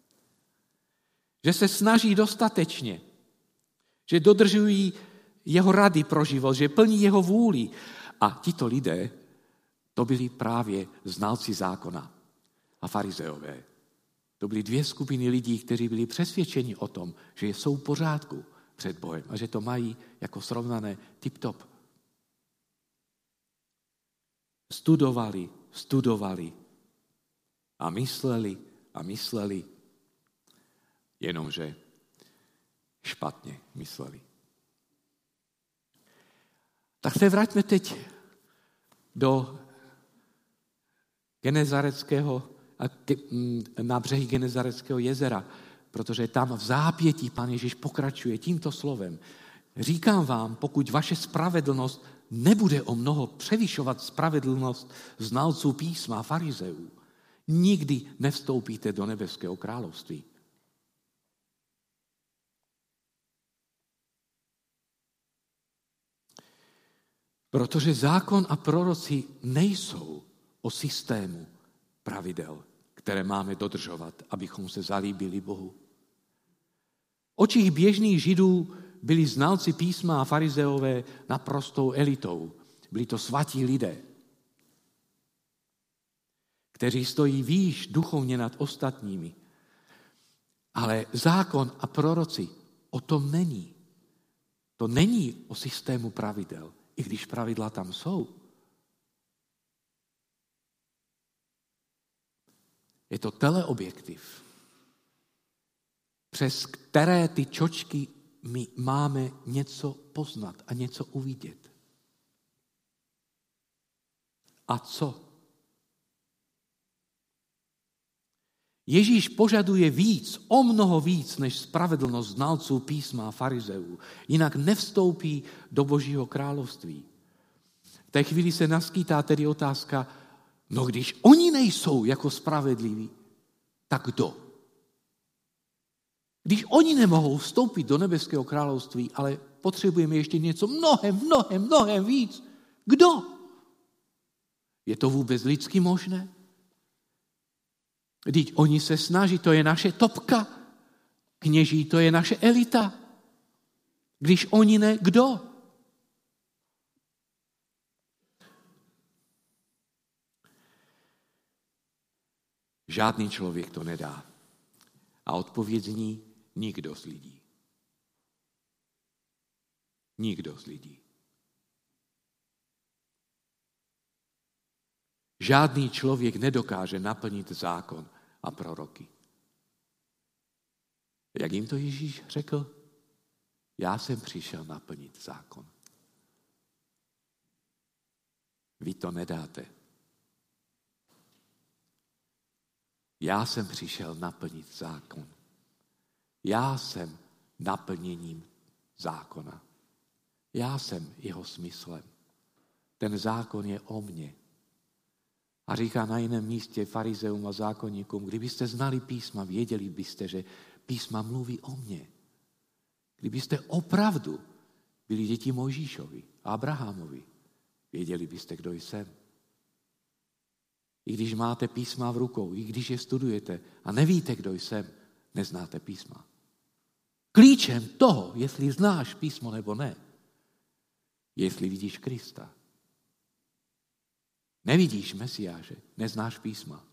Že se snaží dostatečně, že dodržují jeho rady pro život, že plní jeho vůli. A tito lidé, to byli právě znalci zákona a farizeové. To byly dvě skupiny lidí, kteří byli přesvědčeni o tom, že jsou v pořádku před Bohem a že to mají jako srovnané tip-top. Studovali a mysleli, jenomže špatně mysleli. Tak se vraťme teď do Genezareckého, na břehy Genezareckého jezera, protože tam v zápětí Pán Ježíš pokračuje tímto slovem. Říkám vám, pokud vaše spravedlnost nebude o mnoho převyšovat spravedlnost znalců písma a farizeů, nikdy nevstoupíte do nebeského království. Protože zákon a proroci nejsou o systému pravidel, které máme dodržovat, abychom se zalíbili Bohu. V očích běžných Židů byli znalci písma a farizeové naprostou elitou. Byli to svatí lidé, kteří stojí výš duchovně nad ostatními. Ale zákon a proroci o tom není. To není o systému pravidel, i když pravidla tam jsou. Je to teleobjektiv, přes které ty čočky my máme něco poznat a něco uvidět. A co? Ježíš požaduje víc, o mnoho víc, než spravedlnost znalců písma a farizeů. Jinak nevstoupí do Božího království. V té chvíli se naskýtá tedy otázka, no když oni nejsou jako spravedliví, tak kdo? Když oni nemohou vstoupit do nebeského království, ale potřebujeme ještě něco mnohem víc. Kdo? Je to vůbec lidsky možné? Vždyť oni se snaží, to je naše topka. Kněží, to je naše elita. Když oni ne, kdo? Žádný člověk to nedá. A odpověď zní nikdo z lidí. Nikdo z lidí. Žádný člověk nedokáže naplnit zákon a proroky. Jak jim to Ježíš řekl? Já jsem přišel naplnit zákon. Vy to nedáte. Já jsem přišel naplnit zákon. Já jsem naplněním zákona. Já jsem jeho smyslem. Ten zákon je o mně. A říká na jiném místě farizeům a zákonníkům, kdybyste znali písma, věděli byste, že písma mluví o mně. Kdybyste opravdu byli děti Mojžíšovi a Abrahamovi, věděli byste, kdo jsem. I když máte písma v rukou, i když je studujete a nevíte, kdo jsem, neznáte písma. Klíčem toho, jestli znáš písmo nebo ne, jestli vidíš Krista. Nevidíš Mesiáše, neznáš písma.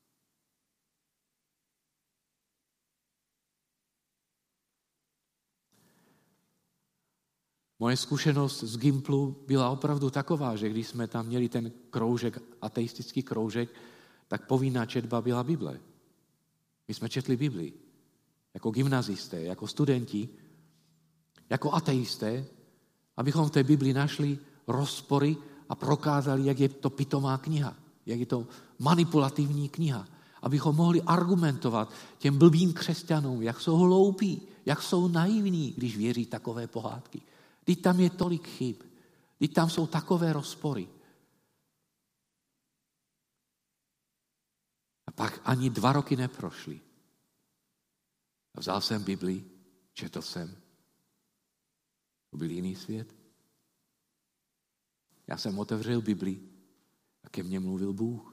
Moje zkušenost z Gimplu byla opravdu taková, že když jsme tam měli ten kroužek, ateistický kroužek, tak povinná četba byla Bible. My jsme četli Bibli. Jako gymnazisté, jako studenti, jako ateisté, abychom v té Bibli našli rozpory a prokázali, jak je to pitomá kniha, jak je to manipulativní kniha. Abychom mohli argumentovat těm blbým křesťanům, jak jsou hloupí, jak jsou naivní, když věří takové pohádky. Vždyť tam je tolik chyb, vždyť tam jsou takové rozpory. A pak ani 2 roky neprošly. A vzal jsem Bibli, četl jsem. To byl jiný svět. Já jsem otevřel Bibli a ke mně mluvil Bůh.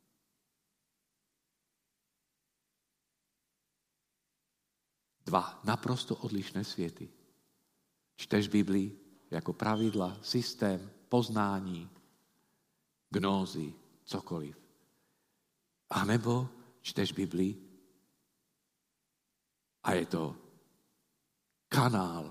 Dva naprosto odlišné světy. Čteš Bibli jako pravidla, systém, poznání, gnózy, cokoliv. A nebo čteš Bibli a je to kanál,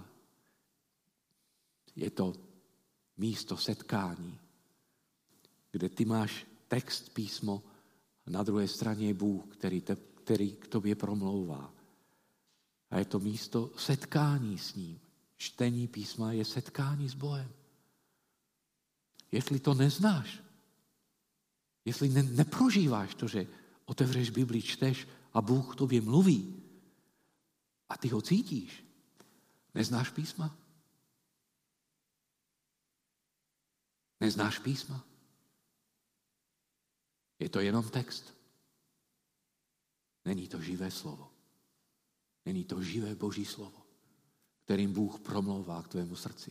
je to místo setkání, kde ty máš text, písmo a na druhé straně je Bůh, který k tobě promlouvá. A je to místo setkání s ním. Čtení písma je setkání s Bohem. Jestli to neznáš, jestli neprožíváš to, že otevřeš Bibli, čteš a Bůh k tobě mluví a ty ho cítíš, neznáš písma? Neznáš písma? Je to jenom text. Není to živé slovo. Není to živé Boží slovo, kterým Bůh promlouvá k tvému srdci.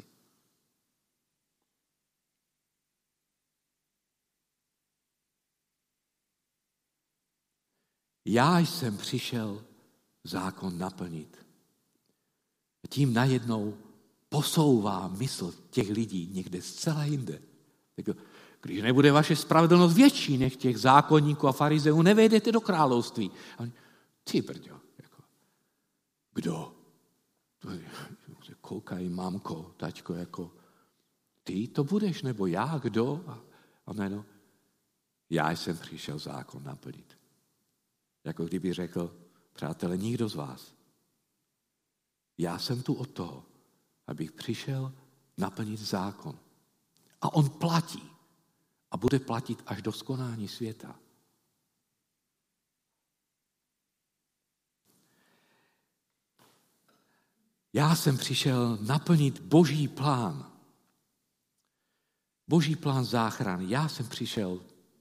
Já jsem přišel zákon naplnit. Tím najednou posouvá mysl těch lidí někde zcela jinde. Když nebude vaše spravedlnost větší než těch zákonníků a farizeů, nevejdete do království. A oni, ty brďo, jako, kdo? Koukají, mamko, taťko, jako, ty to budeš, nebo já, kdo? A jméno, já jsem přišel zákon naplnit. Jako kdyby řekl, přátelé, nikdo z vás. Já jsem tu od toho, abych přišel naplnit zákon. A on platí. A bude platit až do skonání světa. Já jsem přišel naplnit Boží plán. Boží plán záchrany. Já jsem přišel.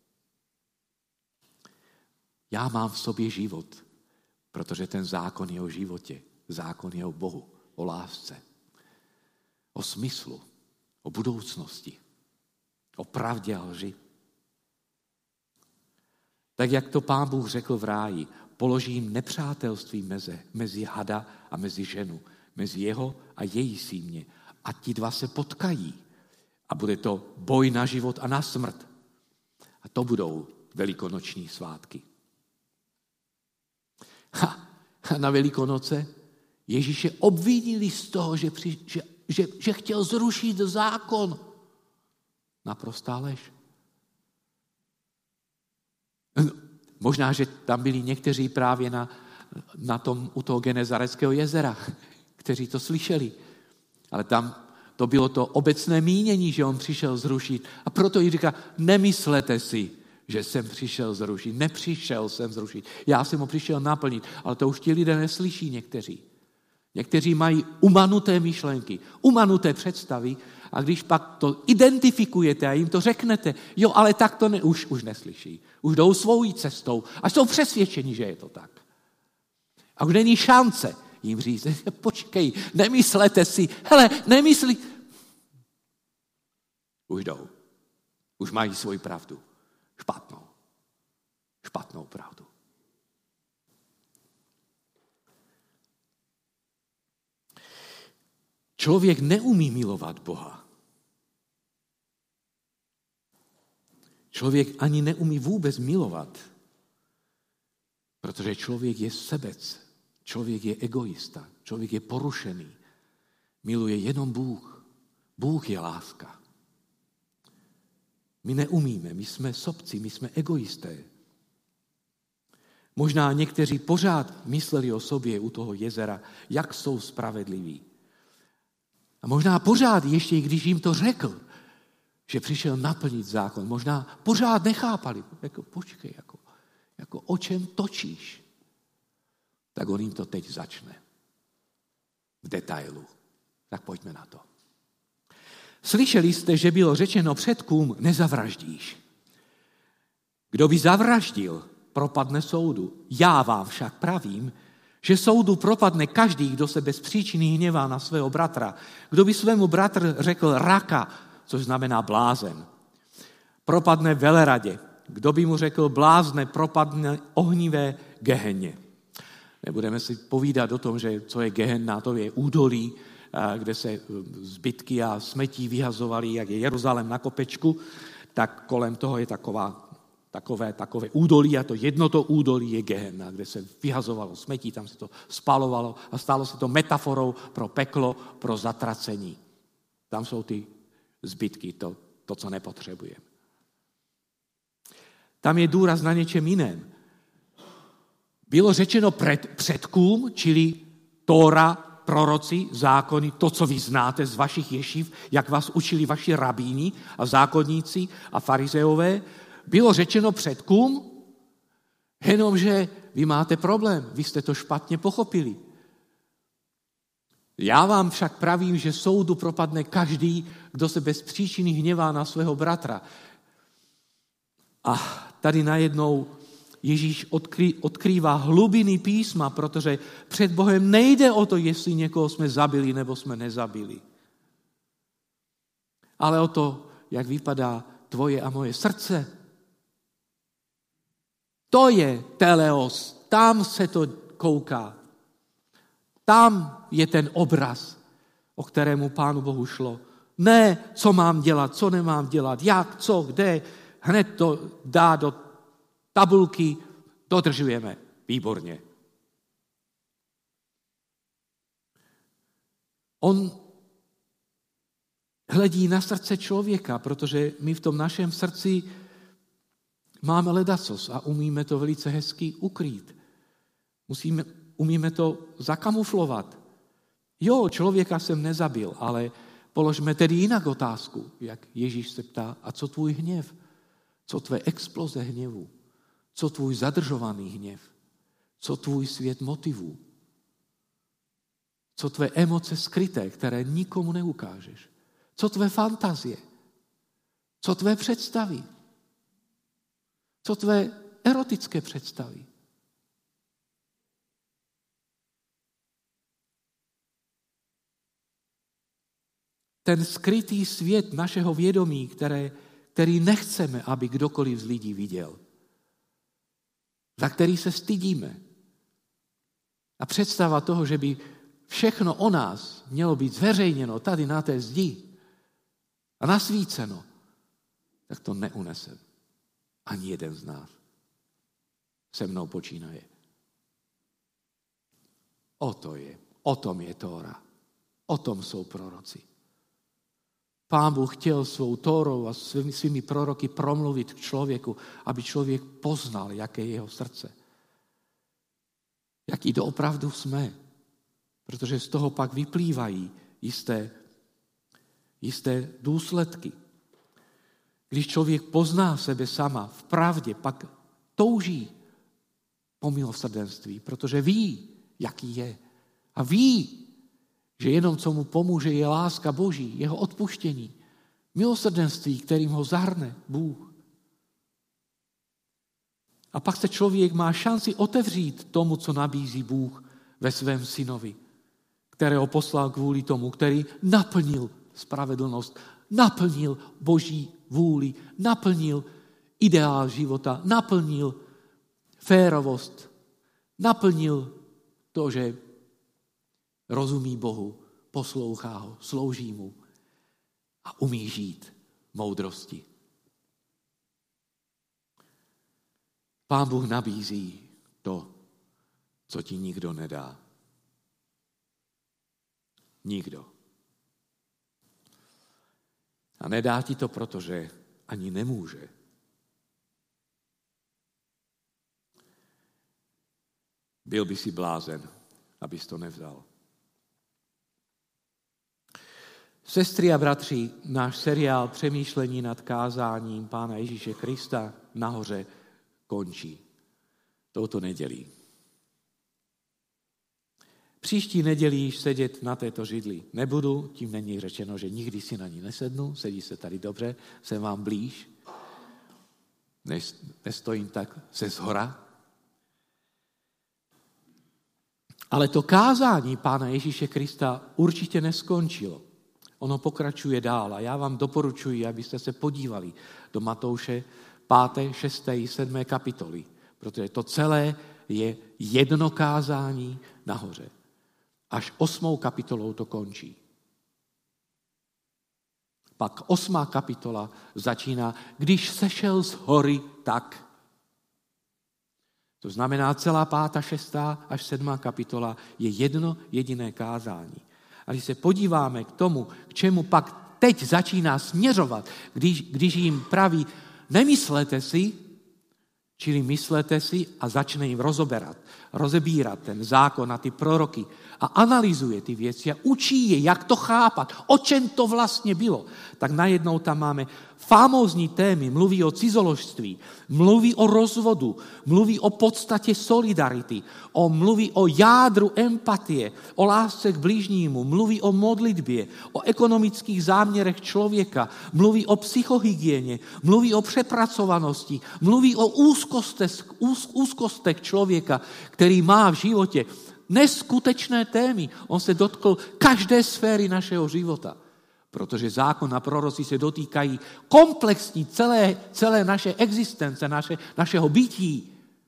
Já mám v sobě život, protože ten zákon je o životě. Zákon je o Bohu, o lásce, o smyslu, o budoucnosti, o pravdě a lži. Tak jak to Pán Bůh řekl v ráji, položím nepřátelství mezi hada a mezi ženu, mezi jeho a její símě. A ti dva se potkají. A bude to boj na život a na smrt. A to budou velikonoční svátky. A na Velikonoce Ježíše obvinili z toho, že chtěl zrušit zákon. Naprostá lež. Možná, že tam byli někteří právě u toho Genezareckého jezera, kteří to slyšeli. Ale tam to bylo to obecné mínění, že on přišel zrušit. A proto jí říká, nemyslete si, že jsem přišel zrušit. Nepřišel jsem zrušit. Já jsem ho přišel naplnit. Ale to už ti lidé neslyší někteří. Někteří mají umanuté myšlenky, umanuté představy a když pak to identifikujete a jim to řeknete, jo, ale tak to už neslyší. Už jdou svou cestou a jsou přesvědčeni, že je to tak. A už není šance jim říct, počkej, nemyslete si, hele, nemyslí. Už jdou. Už mají svoji pravdu. Špatnou pravdu. člověk neumí milovat Boha. Člověk ani neumí vůbec milovat, protože člověk je sebec, člověk je egoista, člověk je porušený. Miluje jenom Bůh. Bůh je láska. My neumíme, my jsme sobci, my jsme egoisté. Možná někteří pořád mysleli o sobě u toho jezera, jak jsou spravedliví. A možná pořád, ještě když jim to řekl, že přišel naplnit zákon, možná pořád nechápali. Jako, počkej, jako o čem točíš? Tak on jim to teď začne. V detailu. Tak pojďme na to. Slyšeli jste, že bylo řečeno předkům, nezavraždíš. Kdo by zavraždil, propadne soudu. Já vám však pravím, že soudu propadne každý, kdo se bez příčiny hněvá na svého bratra. Kdo by svému bratru řekl raka, což znamená blázen, propadne veleradě. Kdo by mu řekl blázne, propadne ohnivé gehenně. Nebudeme si povídat o tom, že co je gehenna, to je údolí, kde se zbytky a smetí vyhazovaly, jak je Jeruzalém na kopečku, tak kolem toho je takové údolí a to jedno to údolí je Gehenna, kde se vyhazovalo smetí, tam se to spalovalo a stalo se to metaforou pro peklo, pro zatracení. Tam jsou ty zbytky, to co nepotřebujeme. Tam je důraz na něčem jiném. Bylo řečeno předkům, čili Tóra, proroci, zákony, to, co vy znáte z vašich ješiv, jak vás učili vaši rabíni a zákonníci a farizeové, bylo řečeno předkům, jenomže vy máte problém, vy jste to špatně pochopili. Já vám však pravím, že soudu propadne každý, kdo se bez příčiny hněvá na svého bratra. A tady najednou Ježíš odkrývá hlubiny písma, protože před Bohem nejde o to, jestli někoho jsme zabili nebo jsme nezabili. Ale o to, jak vypadá tvoje a moje srdce. To je teleos, tam se to kouká. Tam je ten obraz, o kterému Pánu Bohu šlo. Ne, co mám dělat, co nemám dělat, jak, co, kde, hned to dá do tabulky, dodržujeme. Výborně. On hledí na srdce člověka, protože my v tom našem srdci máme ledacos a umíme to velice hezky ukrýt. Umíme to zakamuflovat. Jo, člověka jsem nezabil, ale položme tedy jinak otázku, jak Ježíš se ptá, a co tvůj hněv? Co tvé exploze hněvu? Co tvůj zadržovaný hněv? Co tvůj svět motivů? Co tvé emoce skryté, které nikomu neukážeš? Co tvé fantazie? Co tvé představy? Co tvé erotické představy? Ten skrytý svět našeho vědomí, který nechceme, aby kdokoliv z lidí viděl. Za který se stydíme. A představa toho, že by všechno o nás mělo být zveřejněno tady na té zdi a nasvíceno, tak to neunesem. Ani jeden z nás. Se mnou počínaje. O tom je Tóra. O tom jsou proroci. Pán Bůh chtěl svou Tórou a svými proroky promluvit k člověku, aby člověk poznal, jaké je jeho srdce. Jaký doopravdu jsme. Protože z toho pak vyplývají jisté důsledky. Když člověk pozná sebe sama v pravdě, pak touží po milosrdenství, protože ví, jaký je. A ví, že jenom co mu pomůže je láska Boží, jeho odpuštění, milosrdenství, kterým ho zahrne Bůh. A pak se člověk má šanci otevřít tomu, co nabízí Bůh ve svém synovi, kterého poslal kvůli tomu, který naplnil spravedlnost, naplnil Boží vůli, naplnil ideál života, naplnil férovost, naplnil to, že rozumí Bohu, poslouchá ho, slouží mu a umí žít moudrosti. Pán Bůh nabízí to, co ti nikdo nedá. Nikdo. A nedá ti to, protože ani nemůže. Byl by si blázen, abys to nevzal. Sestry a bratři, náš seriál Přemýšlení nad kázáním Pána Ježíše Krista nahoře končí touto nedělí. Příští neděli již sedět na této židli nebudu, tím není řečeno, že nikdy si na ní nesednu, sedí se tady dobře, jsem vám blíž, nestojím tak ze zhora. Ale to kázání Pána Ježíše Krista určitě neskončilo. Ono pokračuje dál a já vám doporučuji, abyste se podívali do Matouše 5., 6., 7. kapitoly, protože to celé je jedno kázání nahoře. Až 8. kapitolou to končí. Pak 8. kapitola začíná, když sešel z hory, tak. To znamená, celá 5., 6. až 7. kapitola je jedno jediné kázání. A když se podíváme k tomu, k čemu pak teď začíná směřovat, když jim praví, nemyslete si, čili myslete si a začne jim rozebírat ten zákon a ty proroky a analyzuje ty věci a učí je, jak to chápat, o čem to vlastně bylo. Tak najednou tam máme famózní témy, mluví o cizoložství, mluví o rozvodu, mluví o podstatě solidarity, mluví o jádru empatie, o lásce k blížnímu, mluví o modlitbě, o ekonomických záměrech člověka, mluví o psychohygieně, mluví o přepracovanosti, mluví o úzkostech člověka, který má v životě neskutečné témy. On se dotkl každé sféry našeho života, protože zákon a proroci se dotýkají komplexní celé naše existence, našeho bytí.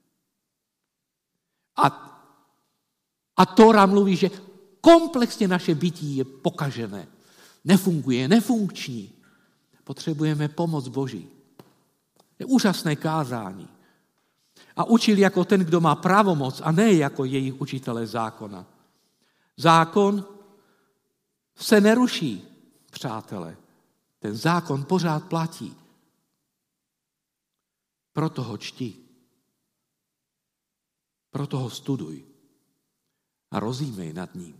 A Tóra mluví, že komplexně naše bytí je pokažené, nefunguje, nefunkční. Potřebujeme pomoc Boží. Je úžasné kázání. A učil jako ten, kdo má pravomoc, a ne jako jejich učitelé zákona. Zákon se neruší, přátelé. Ten zákon pořád platí. Proto ho čti. Proto ho studuj. A rozjímej nad ním.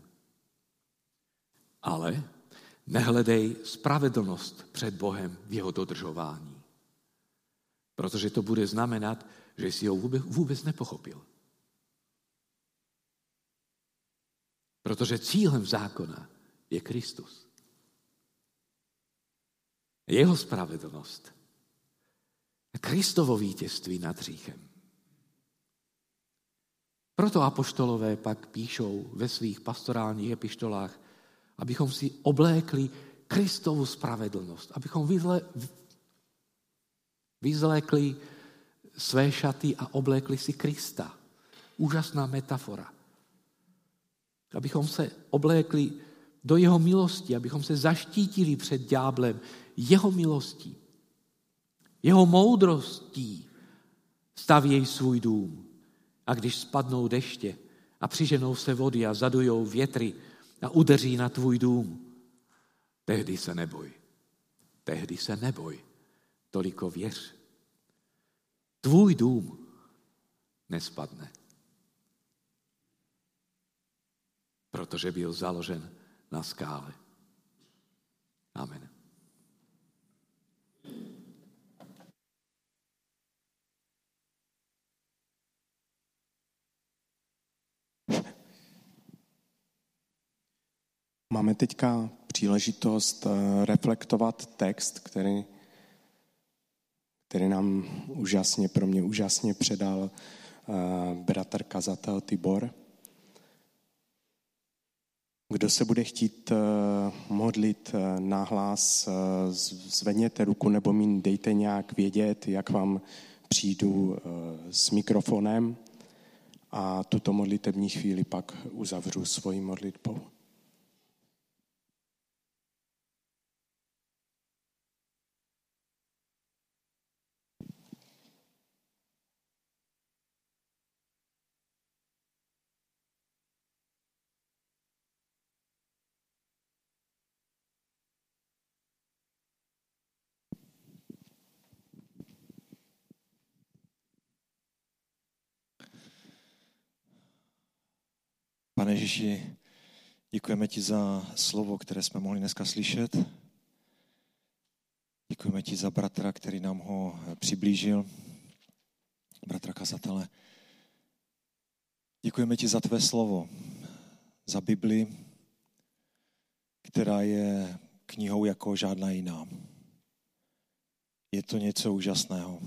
Ale nehledej spravedlnost před Bohem v jeho dodržování. Protože to bude znamenat, že jsi ho vůbec nepochopil. Protože cílem zákona je Kristus. Jeho spravedlnost. Kristovo vítězství nad hříchem. Proto apoštolové pak píšou ve svých pastorálních epištolách, abychom si oblékli Kristovu spravedlnost, abychom vyzlékli své šaty a oblékli si Krista. Úžasná metafora. Abychom se oblékli do jeho milosti, abychom se zaštítili před ďáblem jeho milostí, jeho moudrostí stavějí svůj dům. A když spadnou deště a přiženou se vody a zadujou větry a udeří na tvůj dům, tehdy se neboj. Tehdy se neboj. Toliko věř. Tvůj dům nespadne. Protože byl založen na skále. Amen. Máme teďka příležitost reflektovat text, který nám pro mě úžasně předal bratr kazatel Tibor. Kdo se bude chtít modlit nahlas, zvedněte ruku nebo mi dejte nějak vědět, jak vám přijdu s mikrofonem a tuto modlitební chvíli pak uzavřu svojí modlitbou. Pane Ježíši, děkujeme ti za slovo, které jsme mohli dneska slyšet. Děkujeme ti za bratra, který nám ho přiblížil, bratra kazatele. Děkujeme ti za tvé slovo, za Bibli, která je knihou jako žádná jiná. Je to něco úžasného.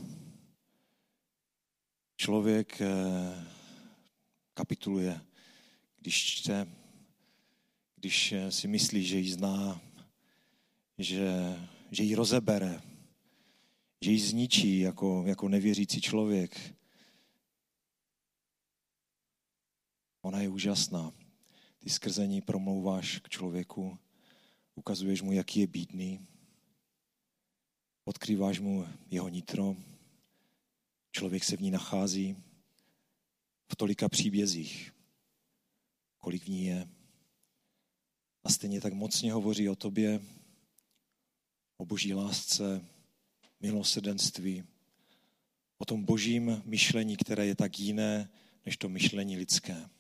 Člověk kapituluje, když čte, když si myslí, že ji zná, že ji rozebere, že ji zničí jako nevěřící člověk. Ona je úžasná. Ty skrze ní promlouváš k člověku, ukazuješ mu, jaký je bídný, odkrýváš mu jeho nitro, člověk se v ní nachází v tolika příbězích, kolik v ní je. A stejně tak mocně hovoří o tobě, o boží lásce, milosrdenství, o tom božím myšlení, které je tak jiné, než to myšlení lidské.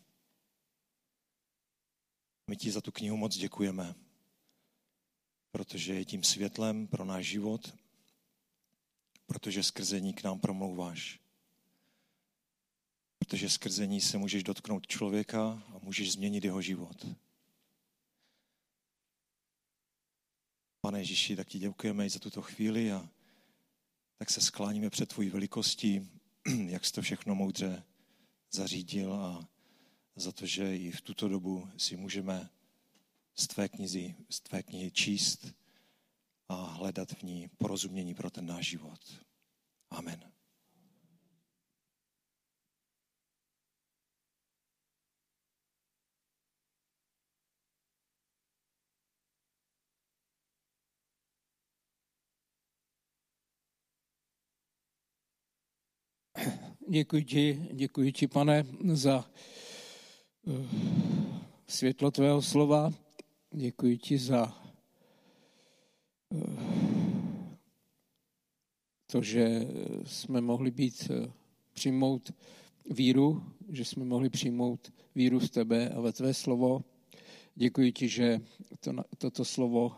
My ti za tu knihu moc děkujeme, protože je tím světlem pro náš život, protože skrze ní k nám promlouváš. Protože skrze ní se můžeš dotknout člověka a můžeš změnit jeho život. Pane Ježíši, tak ti děkujeme i za tuto chvíli a tak se skláníme před tvojí velikostí, jak jsi to všechno moudře zařídil a za to, že i v tuto dobu si můžeme z tvé knihy číst a hledat v ní porozumění pro ten náš život. Amen. Děkuji ti, Pane, za světlo tvého slova. Děkuji ti za to, že jsme mohli přijmout víru, že jsme mohli přijmout víru v tebe a ve tvé slovo. Děkuji ti, že toto slovo,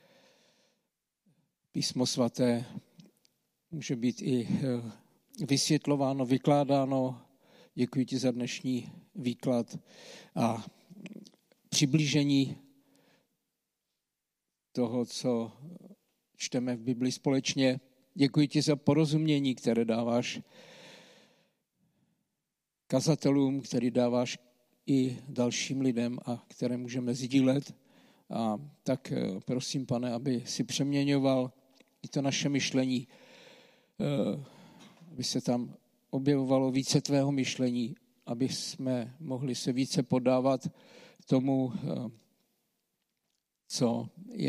Písmo svaté, může být i vysvětlováno, vykládáno. Děkuji ti za dnešní výklad a přiblížení toho, co čteme v Bibli společně. Děkuji ti za porozumění, které dáváš kazatelům, který dáváš i dalším lidem a které můžeme sdílet. A tak prosím, Pane, aby si přeměňoval i to naše myšlení, aby se tam objevovalo více tvého myšlení, aby jsme mohli se více podávat tomu, co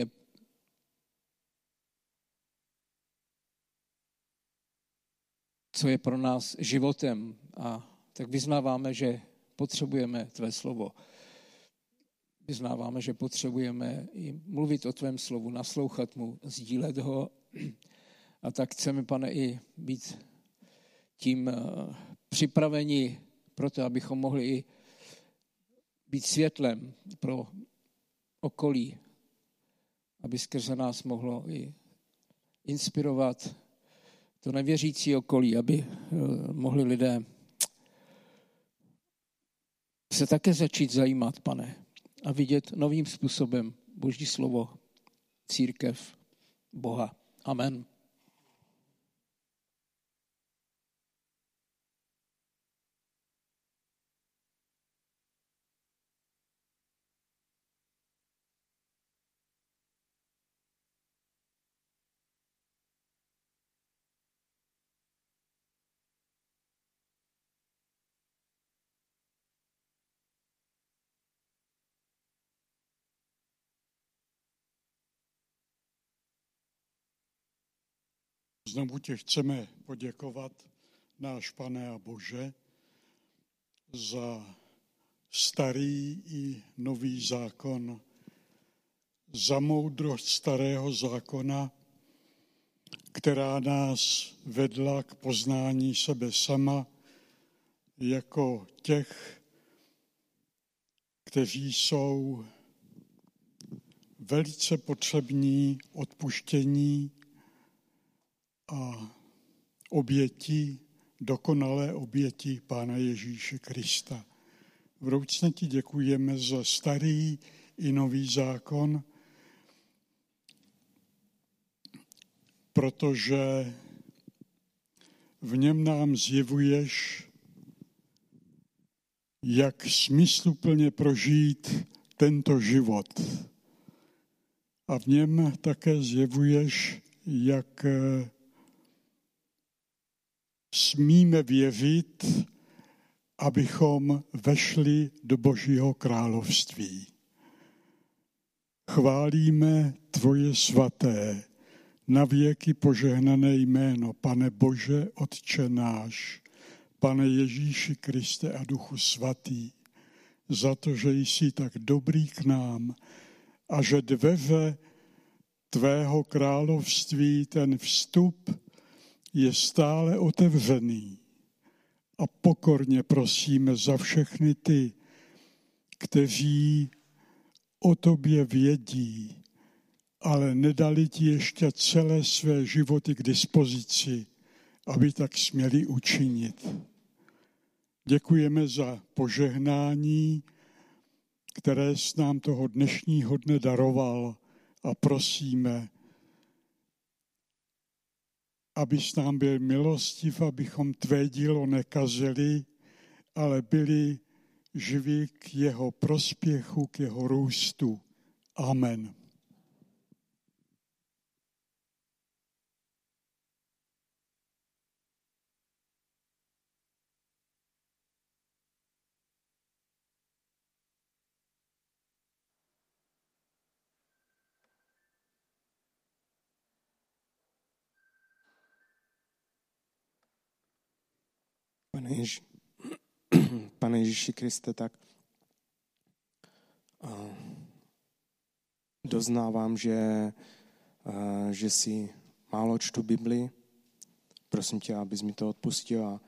je pro nás životem. A tak vyznáváme, že potřebujeme tvé slovo. Vyznáváme, že potřebujeme i mluvit o tvém slovu, naslouchat mu, sdílet ho. A tak chceme, Pane, i být tím připraveni pro to, abychom mohli i být světlem pro okolí, aby skrze nás mohlo i inspirovat to nevěřící okolí, aby mohli lidé se také začít zajímat, Pane, a vidět novým způsobem Boží slovo, církev, Boha. Amen. Znovu tě chceme poděkovat, náš Pane a Bože, za starý i nový zákon, za moudrost starého zákona, která nás vedla k poznání sebe sama jako těch, kteří jsou velice potřební odpuštění a oběti, dokonalé oběti Pána Ježíše Krista. Vroucně ti děkujeme za starý i nový zákon, protože v něm nám zjevuješ, jak smysluplně prožít tento život. A v něm také zjevuješ, jak smíme věřit, abychom vešli do Božího království. Chválíme tvoje svaté, navěky požehnané jméno, Pane Bože, Otče náš, Pane Ježíši Kriste a Duchu Svatý, za to, že jsi tak dobrý k nám a že dveře tvého království, ten vstup je stále otevřený. A pokorně prosíme za všechny ty, kteří o tobě vědí, ale nedali ti ještě celé své životy k dispozici, aby tak směli učinit. Děkujeme za požehnání, které jsi nám toho dnešního dne daroval a prosíme, abys nám byl milostiv, abychom tvé dílo nekazili, ale byli živí k jeho prospěchu, k jeho růstu. Amen. Pane Ježíši Kriste, tak doznávám, že si málo čtu Bibli. Prosím tě, abys mi to odpustil a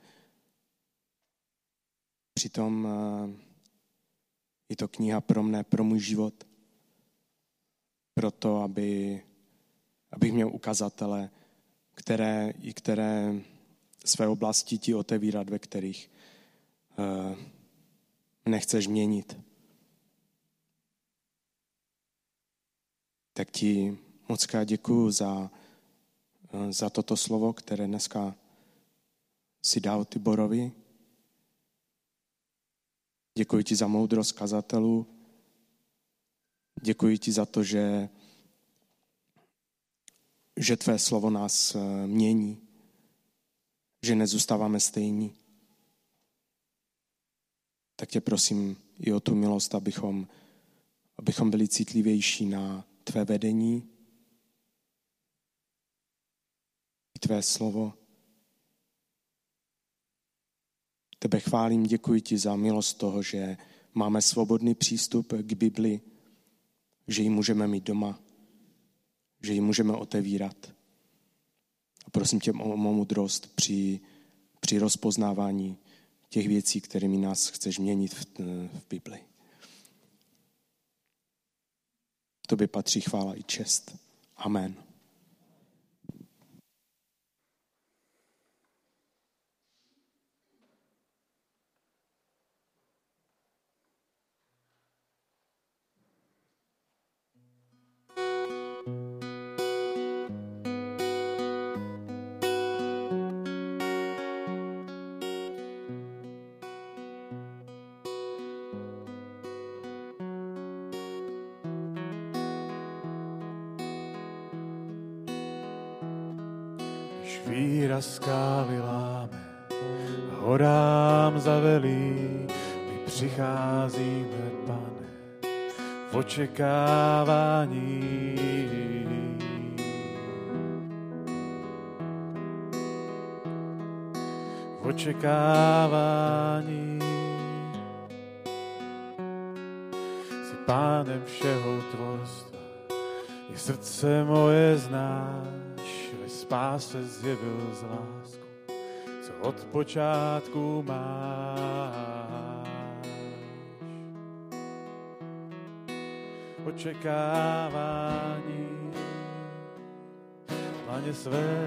přitom je to kniha pro mne, pro můj život. Proto, abych měl ukazatele, které své oblasti ti otevírat, ve kterých nechceš měnit. Tak ti moc krát děkuju za toto slovo, které dneska si dal Tiborovi. Děkuji ti za moudrost kazatelů. Děkuji ti za to, že tvé slovo nás mění, že nezůstáváme stejní. Tak tě prosím i o tu milost, abychom byli citlivější na tvé vedení, i tvé slovo. Tebe chválím, děkuji ti za milost toho, že máme svobodný přístup k Bibli, že ji můžeme mít doma, že ji můžeme otevírat. A prosím tě o moudrost při rozpoznávání těch věcí, kterými nás chceš měnit v Bibli. Tobě patří chvála i čest. Amen. Víra skály láme, horám zavelí, my přicházíme, Pane, v očekávání. V očekávání jsi Pánem všeho tvorstva, i srdce moje znáš. Ve spáse zjevil z lásku, co od počátku máš. očekávání. Pane své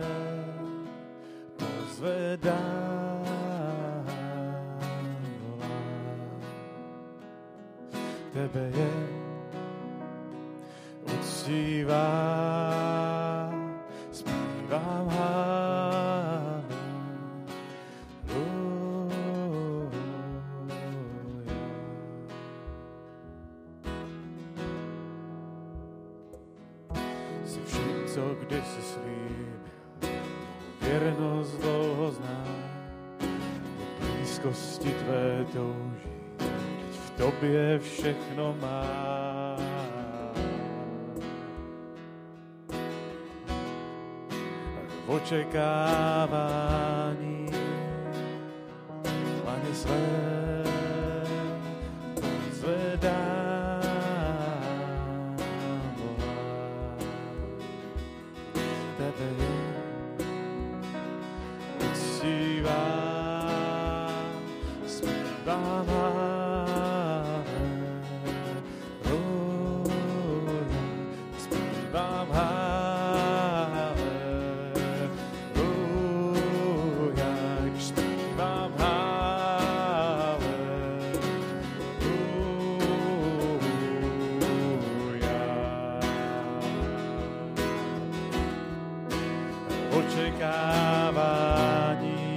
pozvedám, volám. Tebe je uctívám, zpívám co kdysi slíbil, věrnost dlouho znám, po blízkosti tvé touží, teď v tobě všechno mám. V očekávání, Pane své, pozvedám. Očekávání,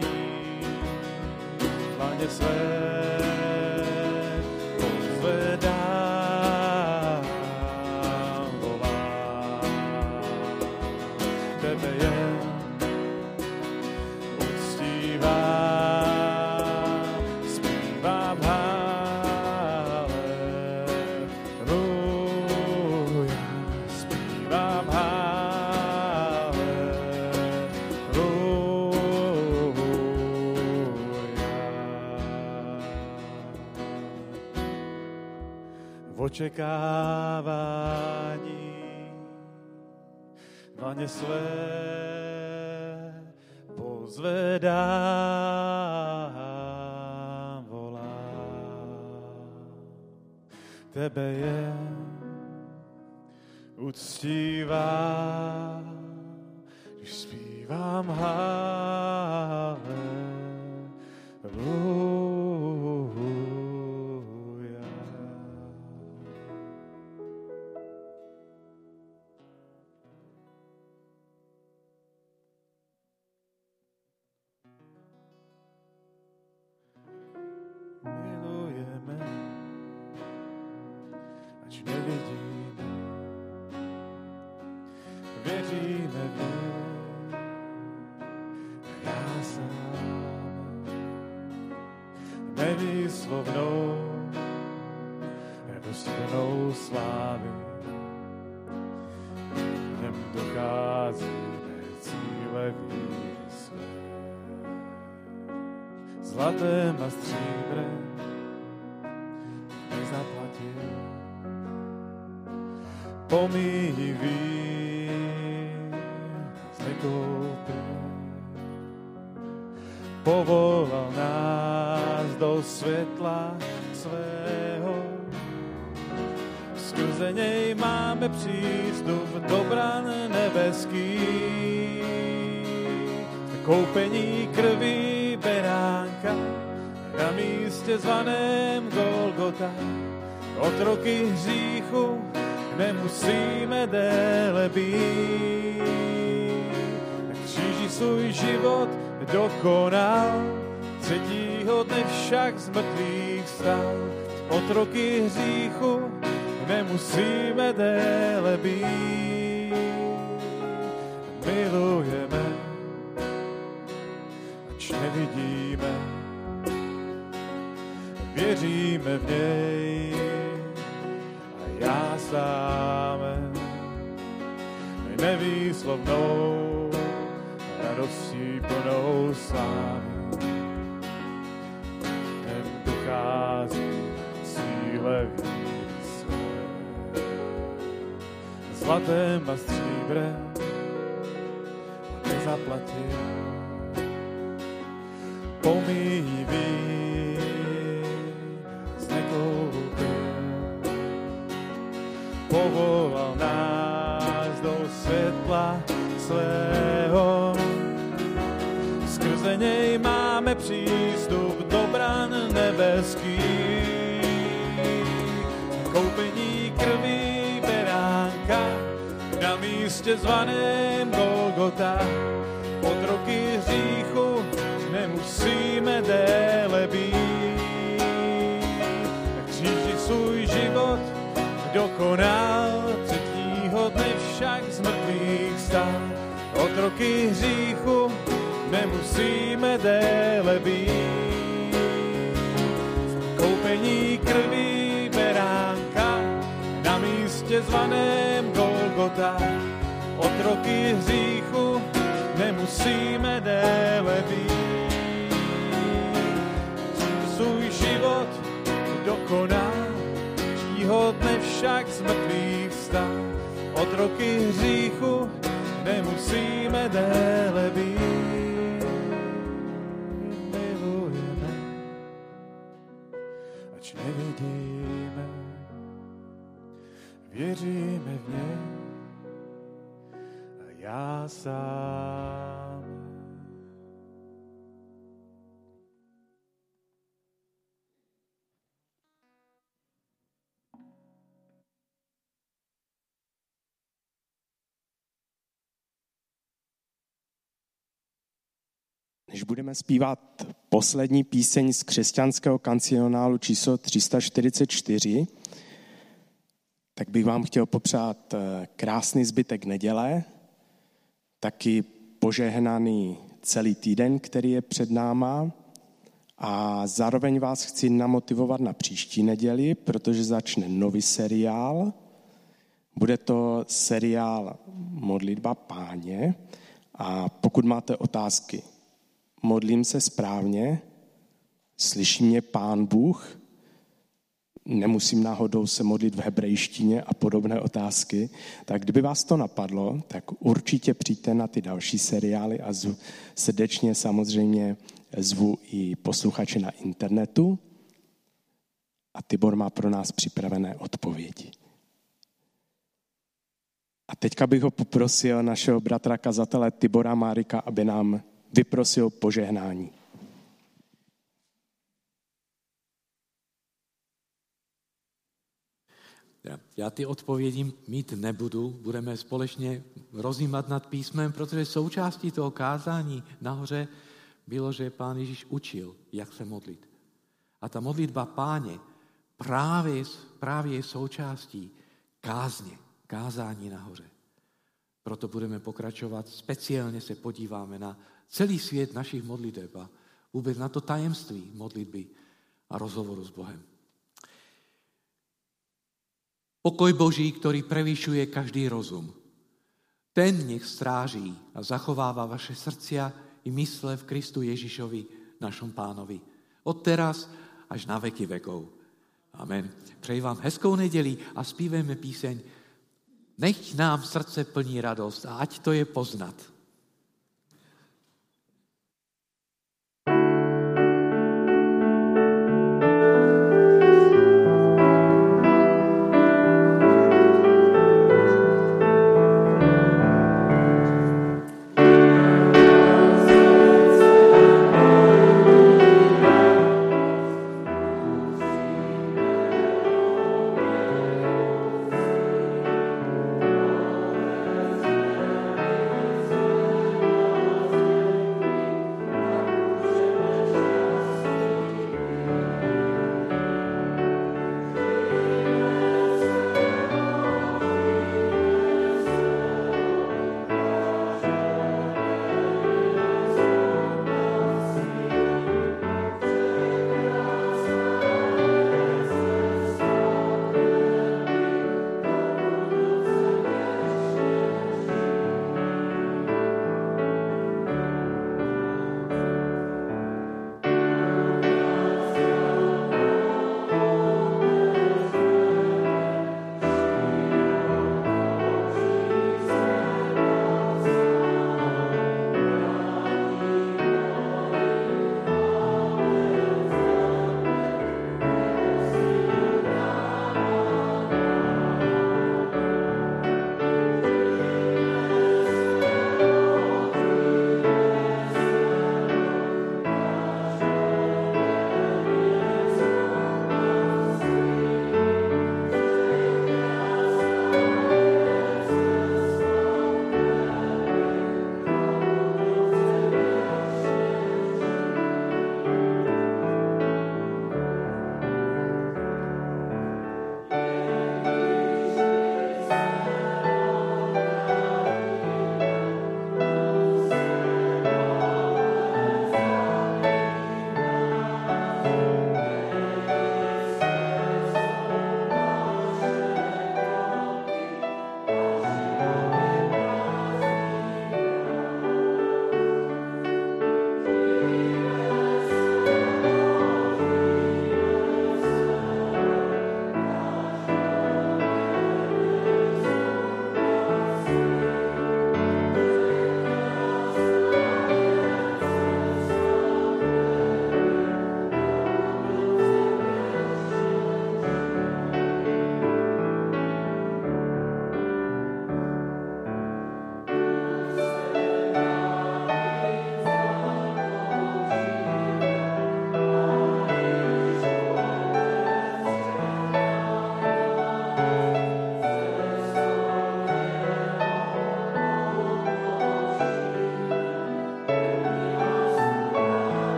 Pane své, pozvedám, volám. Tebe je uctívám, zpívám haleluja, zpívám očekávání, Pane své pozvedám, volám. Tebe je uctívám, když zpívám haleluja. Věříme v něj, já sám, nevýslovnou, radostnou slávy. V něm docházíme cíle víry své. Zlatem a stříbrem nezaplatil, pomíjivý nekoupil. Povolal nás do světla svého. Skrze něj máme přístup do bran nebeský. Koupení krví beránka na místě zvaném Golgota. Otroky hříchu nemusíme déle být. Na kříži svůj život dokonal, třetího dne však z mrtvých vstal. Otroky hříchu nemusíme déle být. Milujeme, ač nevidíme, věříme v něj a já sám nevýslovnou radostí plnou slávy. Ten dochází síle víry své. Zlatem a stříbrem nezaplatil, pomíjivý nás nekoupil. světla svého. Skrze něj máme přístup do bran nebeských. Koupení krví beránka na místě zvaném Golgota. Otroky hříchu nemusíme déle být. Na kříži svůj život dokonal, třetího dne však z mrtvých vstal. Otroky hříchu nemusíme déle být. Koupení krví beránka na místě zvaném Golgota. Otroky hříchu nemusíme déle být. Svůj život dokonal, tího dne však z mrtvých vstal. Otroky hříchu nemusíme déle být. Milujeme, ač nevidíme, věříme v něj a já sám. Než budeme zpívat poslední píseň z křesťanského kancionálu číslo 344, tak bych vám chtěl popřát krásný zbytek neděle, taky požehnaný celý týden, který je před náma, a zároveň vás chci namotivovat na příští neděli, protože začne nový seriál. Bude to seriál Modlitba Páně, a pokud máte otázky, modlím se správně, slyší mě Pán Bůh, nemusím náhodou se modlit v hebrejštině a podobné otázky, tak kdyby vás to napadlo, tak určitě přijďte na ty další seriály a srdečně samozřejmě zvu i posluchače na internetu a Tibor má pro nás připravené odpovědi. A teďka bych ho poprosil našeho bratra kazatele Tibora Márika, aby nám vyprosil požehnání. Já ty odpovědi mít nebudu, budeme společně rozjímat nad písmem, protože součástí toho kázání nahoře bylo, že Pán Ježíš učil, jak se modlit. A ta modlitba Páně právě je součástí kázání nahoře. Proto budeme pokračovat, speciálně se podíváme na celý svět našich modliteb a vůbec na to tajemství modlitby a rozhovoru s Bohem. Pokoj Boží, který prevyšuje každý rozum, ten nech stráží a zachovává vaše srdcia i mysle v Kristu Ježíšovi, našom Pánovi. Od teraz až na veky vekov. Amen. Přeji vám hezkou neděli a zpívejme píseň Nech nám srdce plní radost a ať to je poznat.